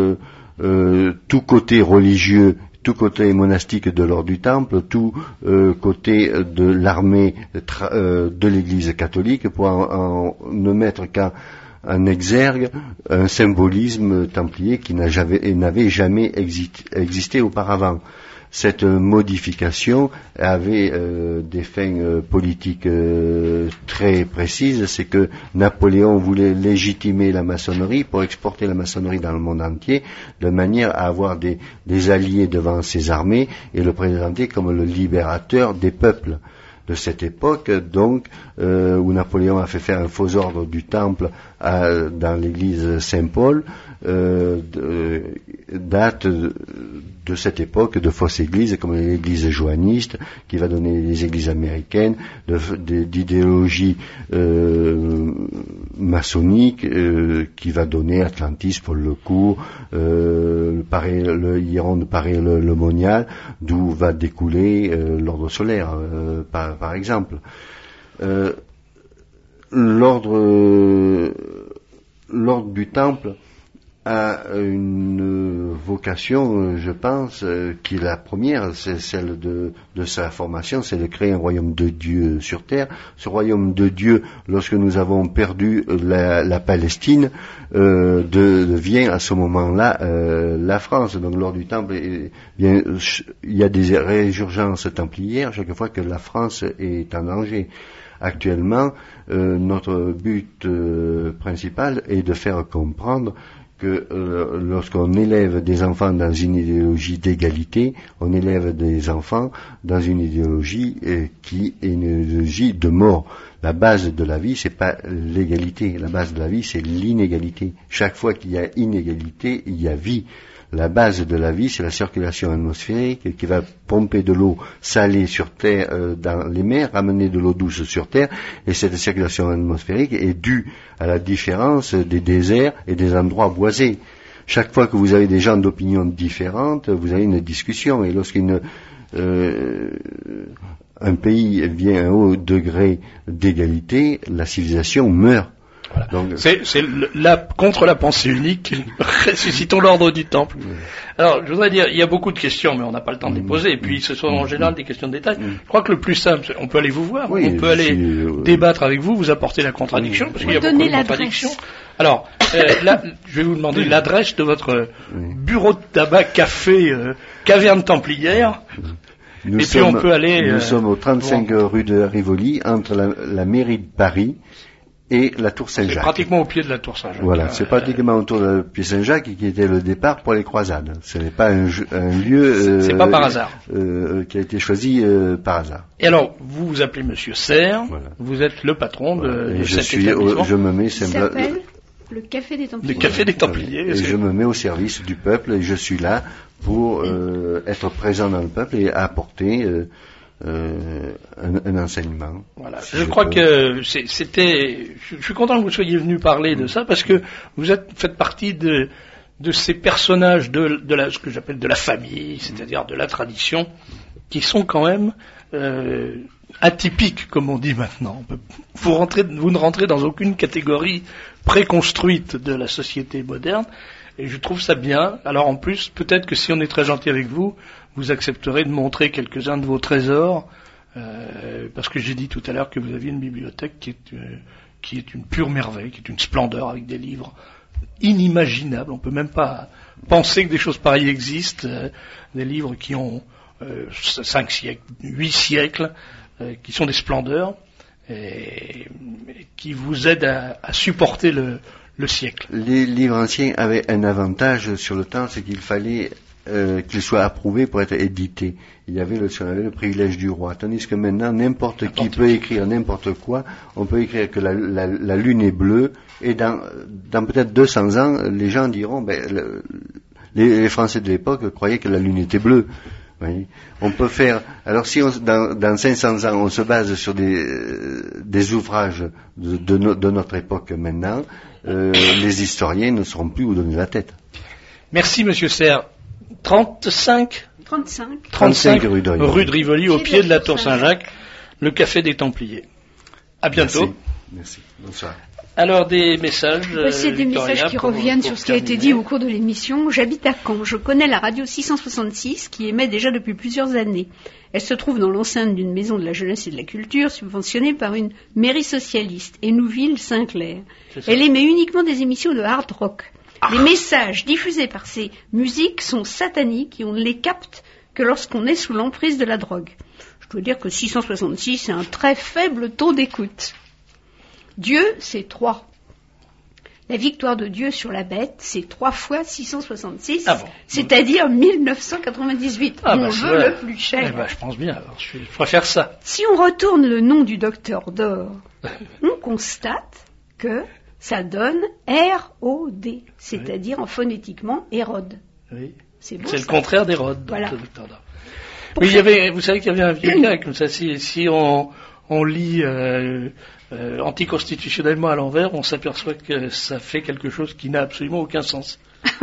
côté religieux, tout côté monastique de l'ordre du Temple, tout côté de l'armée de l'Église catholique pour ne mettre qu'en exergue un symbolisme templier qui n'avait jamais existé auparavant. Cette modification avait des fins politiques très précises. C'est que Napoléon voulait légitimer la maçonnerie pour exporter la maçonnerie dans le monde entier, de manière à avoir des alliés devant ses armées et le présenter comme le libérateur des peuples de cette époque, donc, où Napoléon a fait faire un faux ordre du Temple dans l'église Saint-Paul, date de cette époque de fausses églises, comme l'église joanniste, qui va donner les églises américaines, d'idéologie maçonnique, qui va donner Atlantis, Paul le Court, le Hieron de Paris-le Monial, d'où va découler l'ordre solaire, par exemple. L'ordre du Temple a une vocation, je pense, qui est la première, c'est celle de sa formation, c'est de créer un royaume de Dieu sur terre. Ce royaume de Dieu, lorsque nous avons perdu la Palestine, devient à ce moment-là la France. Donc l'ordre du Temple, il y a des résurgences templières chaque fois que la France est en danger. Actuellement, notre but principal est de faire comprendre que lorsqu'on élève des enfants dans une idéologie d'égalité, on élève des enfants dans une idéologie qui est une idéologie de mort. La base de la vie, c'est pas l'égalité. La base de la vie, c'est l'inégalité. Chaque fois qu'il y a inégalité, il y a vie. La base de la vie, c'est la circulation atmosphérique qui va pomper de l'eau salée sur Terre dans les mers, ramener de l'eau douce sur Terre, et cette circulation atmosphérique est due à la différence des déserts et des endroits boisés. Chaque fois que vous avez des gens d'opinions différentes, vous avez une discussion, et lorsqu'un pays vient à un haut degré d'égalité, la civilisation meurt. Voilà. Donc, c'est contre la pensée unique, ressuscitons l'ordre du Temple. Alors, je voudrais dire, il y a beaucoup de questions, mais on n'a pas le temps de les poser, et puis ce sont en général des questions de détail. Je crois que le plus simple, on peut aller vous voir, on peut aller débattre avec vous, vous apporter la contradiction, parce qu'il y a beaucoup de contradictions. Alors, là, je vais vous demander l'adresse de votre bureau de tabac, café, caverne templière. Nous sommes au 35 rue de Rivoli, entre la mairie de Paris et la Tour Saint-Jacques. C'est pratiquement au pied de la Tour Saint-Jacques. Voilà, c'est pratiquement autour de la Tour Saint-Jacques qui était le départ pour les croisades. Ce n'est pas un lieu c'est pas par hasard. Qui a été choisi par hasard. Et alors, vous vous appelez Monsieur Serre, vous êtes le patron de cet établissement. Je me mets le Café des Templiers. Le Café des Templiers. Et je me mets au service du peuple et je suis là pour être présent dans le peuple et apporter un enseignement. Voilà. Je crois que c'était. Je suis content que vous soyez venu parler de ça parce que vous faites partie de ces personnages de ce que j'appelle de la famille, c'est-à-dire de la tradition, qui sont quand même atypiques, comme on dit maintenant. Vous ne rentrez dans aucune catégorie préconstruite de la société moderne. Et je trouve ça bien. Alors en plus, peut-être que si on est très gentil avec vous, vous accepterez de montrer quelques-uns de vos trésors, parce que j'ai dit tout à l'heure que vous aviez une bibliothèque qui est une pure merveille, qui est une splendeur avec des livres inimaginables. On peut même pas penser que des choses pareilles existent. Des livres qui ont 5 siècles, 8 siècles, qui sont des splendeurs et qui vous aident à supporter le siècle. Les livres anciens avaient un avantage sur le temps, c'est qu'il fallait qu'ils soient approuvés pour être édités. Il y avait ce qu'on avait le privilège du roi. Tandis que maintenant, n'importe qui peut écrire n'importe quoi. On peut écrire que la lune est bleue, et dans peut-être 200 ans, les gens diront, les Français de l'époque croyaient que la lune était bleue. Oui. On peut faire. Alors si dans 500 ans on se base sur des ouvrages de notre époque maintenant, les historiens ne sauront plus où donner la tête. Merci Monsieur Serre. 35 rue de Rivoli, au pied de la Tour Saint-Jacques, le Café des Templiers. À bientôt. Merci. Bonsoir. Alors des messages. C'est des messages qui reviennent sur ce qui a été dit au cours de l'émission. J'habite à Caen. Je connais la radio 666 qui émet déjà depuis plusieurs années. Elle se trouve dans l'enceinte d'une maison de la jeunesse et de la culture subventionnée par une mairie socialiste, Hénouville-Saint-Clair. Elle émet uniquement des émissions de hard rock. Les messages diffusés par ces musiques sont sataniques et on ne les capte que lorsqu'on est sous l'emprise de la drogue. Je dois dire que 666 c'est un très faible taux d'écoute. Dieu, c'est 3. La victoire de Dieu sur la bête, c'est 3 fois 666, c'est-à-dire 1998. On veut le plus cher. Je pense bien, alors je préfère ça. Si on retourne le nom du docteur d'or, on constate que ça donne R-O-D, c'est-à-dire en phonétiquement Hérode. Oui. C'est beau, le contraire d'Hérode. Voilà. Oui, vous savez qu'il y avait un vieux gars comme ça, si on lit anticonstitutionnellement à l'envers, on s'aperçoit que ça fait quelque chose qui n'a absolument aucun sens.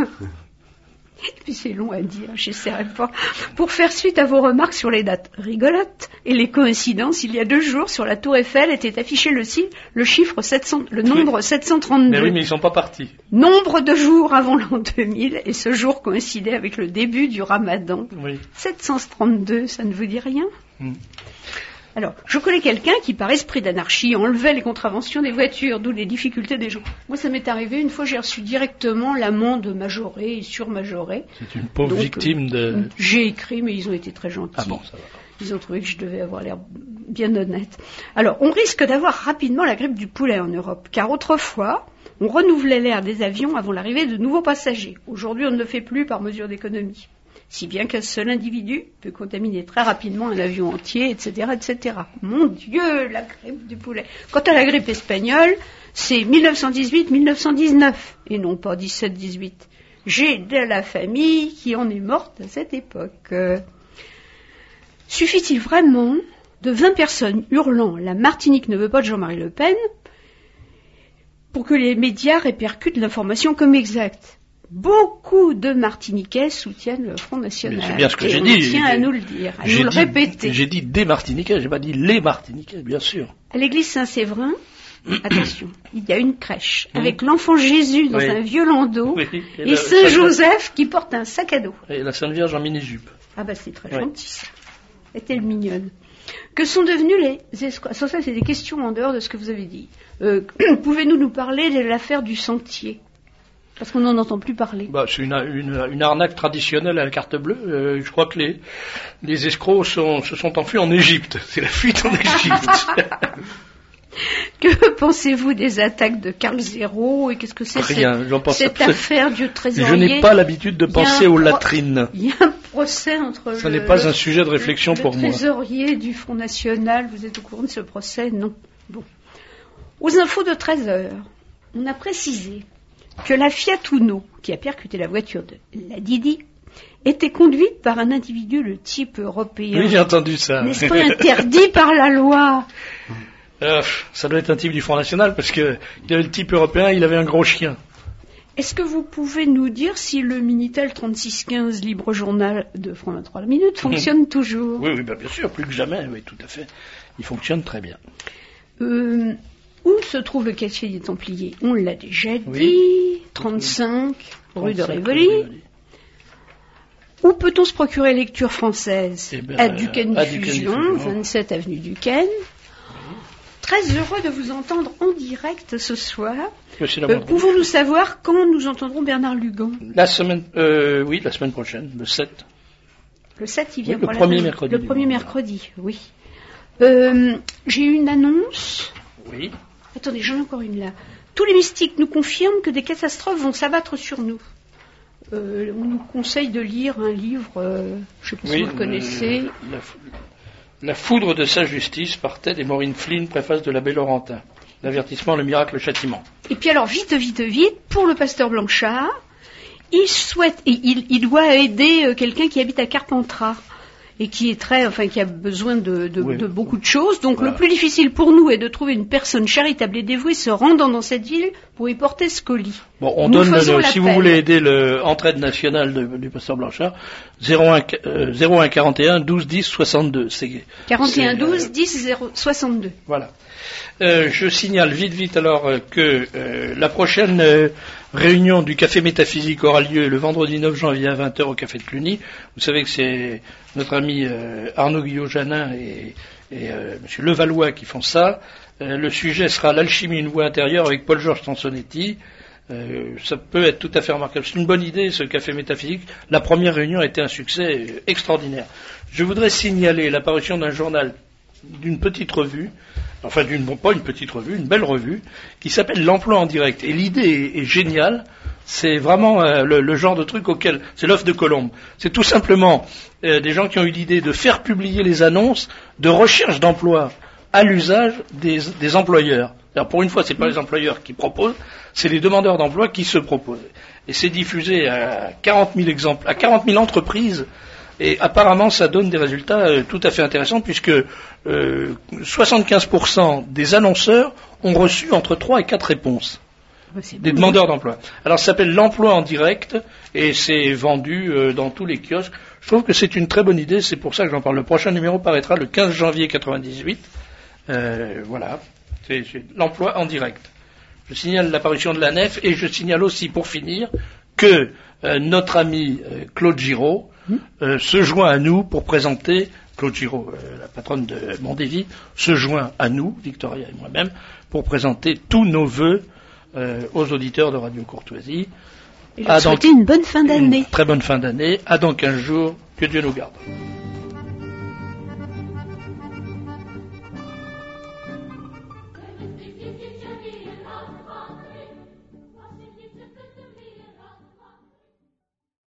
Et puis c'est long à dire, j'essaierai pas. Pour faire suite à vos remarques sur les dates rigolotes et les coïncidences, il y a 2 jours, sur la Tour Eiffel, était affiché le chiffre 700, le nombre 732. Mais oui, mais ils sont pas partis. Nombre de jours avant l'an 2000, et ce jour coïncidait avec le début du Ramadan. Oui. 732, ça ne vous dit rien? Alors, je connais quelqu'un qui, par esprit d'anarchie, enlevait les contraventions des voitures, d'où les difficultés des gens. Moi, ça m'est arrivé, une fois, j'ai reçu directement l'amende majorée et surmajorée. C'est une pauvre victime de... J'ai écrit, mais ils ont été très gentils. Ah bon, ça va. Ils ont trouvé que je devais avoir l'air bien honnête. Alors, on risque d'avoir rapidement la grippe du poulet en Europe, car autrefois, on renouvelait l'air des avions avant l'arrivée de nouveaux passagers. Aujourd'hui, on ne le fait plus par mesure d'économie. Si bien qu'un seul individu peut contaminer très rapidement un avion entier, etc., etc. Mon Dieu, la grippe du poulet. Quant à la grippe espagnole, c'est 1918-1919, et non pas 17-18. J'ai de la famille qui en est morte à cette époque. Suffit-il vraiment de 20 personnes hurlant « La Martinique ne veut pas de Jean-Marie Le Pen » pour que les médias répercutent l'information comme exacte? Beaucoup de Martiniquais soutiennent le Front National. C'est bien ce que j'ai dit. On tient à nous le dire, à nous le répéter. J'ai dit des Martiniquais, j'ai pas dit les Martiniquais, bien sûr. À l'église Saint-Séverin, attention, il y a une crèche avec l'enfant Jésus dans un vieux landau et Saint Saint-Joseph qui porte un sac à dos. Et la Sainte Vierge en mini-jupe. Ah bah c'est très gentil ça. Est-elle mignonne? Que sont devenus les escrocs? Ça, c'est des questions en dehors de ce que vous avez dit. Pouvez-vous nous parler de l'affaire du sentier? Parce qu'on n'en entend plus parler. Bah, c'est une arnaque traditionnelle à la carte bleue. Je crois que les escrocs se sont enfuis en Égypte. C'est la fuite en Égypte. Que pensez-vous des attaques de Karl Zéro et qu'est-ce que c'est cette affaire du trésorier? Je n'ai pas l'habitude de penser aux latrines. Il y a un procès entre ça n'est pas un sujet de réflexion pour moi. Le trésorier du Front National, vous êtes au courant de ce procès? Non. Bon. Aux infos de 13h, on a précisé que la Fiat Uno, qui a percuté la voiture de la Didi, était conduite par un individu de type européen. Oui, j'ai entendu ça. N'est-ce pas interdit par la loi? Ça doit être un type du Front National, parce que il avait le type européen, il avait un gros chien. Est-ce que vous pouvez nous dire si le Minitel 3615 libre journal de France 23 minutes fonctionne toujours? Oui, bien sûr, plus que jamais, oui, tout à fait. Il fonctionne très bien. Où se trouve le café des Templiers? On l'a déjà dit, 35 rue de Rivoli. Où peut-on se procurer lecture française? À Duquesne Diffusion, 27 avenue Duquesne. Très heureux de vous entendre en direct ce soir. Pouvons-nous savoir quand nous entendrons Bernard Lugan? La semaine prochaine, le 7. Le 7, il vient pour le premier mercredi. Le premier mercredi, oui. J'ai eu une annonce. Oui. Attendez, j'en ai encore une là. Tous les mystiques nous confirment que des catastrophes vont s'abattre sur nous. On nous conseille de lire un livre, je ne sais pas si vous le connaissez. La foudre de sa justice par Ted et Maureen Flynn, préface de l'abbé Laurentin. L'avertissement, le miracle, le châtiment. Et puis alors, vite, pour le pasteur Blanchard, il doit aider quelqu'un qui habite à Carpentras et qui est qui a besoin de beaucoup de choses. Donc le plus difficile pour nous est de trouver une personne charitable et dévouée se rendant dans cette ville pour y porter ce colis. Bon, on donne si vous voulez aider l'entraide nationale du pasteur Blanchard, 01 41 12 10 62. 41 12 10 62. Voilà. Je signale vite alors que la prochaine réunion du Café Métaphysique aura lieu le vendredi 9 janvier à 20h au Café de Cluny. Vous savez que c'est notre ami Arnaud Guillot-Janin et M. Levallois qui font ça. Le sujet sera l'alchimie d'une voie intérieure avec Paul-Georges Sansonetti. Ça peut être tout à fait remarquable. C'est une bonne idée, ce Café Métaphysique. La première réunion a été un succès extraordinaire. Je voudrais signaler l'apparition d'un journal, d'une petite revue, pas une petite revue, une belle revue, qui s'appelle L'Emploi en direct. Et l'idée est géniale. C'est vraiment le genre de truc c'est l'œuf de Colombe. C'est tout simplement des gens qui ont eu l'idée de faire publier les annonces de recherche d'emploi à l'usage des employeurs. Alors pour une fois, c'est pas les employeurs qui proposent, c'est les demandeurs d'emploi qui se proposent. Et c'est diffusé à 40 000 entreprises. Et apparemment, ça donne des résultats tout à fait intéressants, puisque 75% des annonceurs ont reçu entre 3 et 4 réponses des demandeurs d'emploi. Alors, ça s'appelle l'emploi en direct, et c'est vendu dans tous les kiosques. Je trouve que c'est une très bonne idée, c'est pour ça que j'en parle. Le prochain numéro paraîtra le 15 janvier 98. Voilà, c'est l'emploi en direct. Je signale l'apparition de la nef, et je signale aussi, pour finir, que notre ami Claude Giraud se joint à nous pour présenter, Claude Giraud, la patronne de Mondévy, se joint à nous, Victoria et moi-même, pour présenter tous nos vœux aux auditeurs de Radio Courtoisie. Et leur souhaiter une bonne fin d'année. Une très bonne fin d'année. À dans 15 jours. Que Dieu nous garde.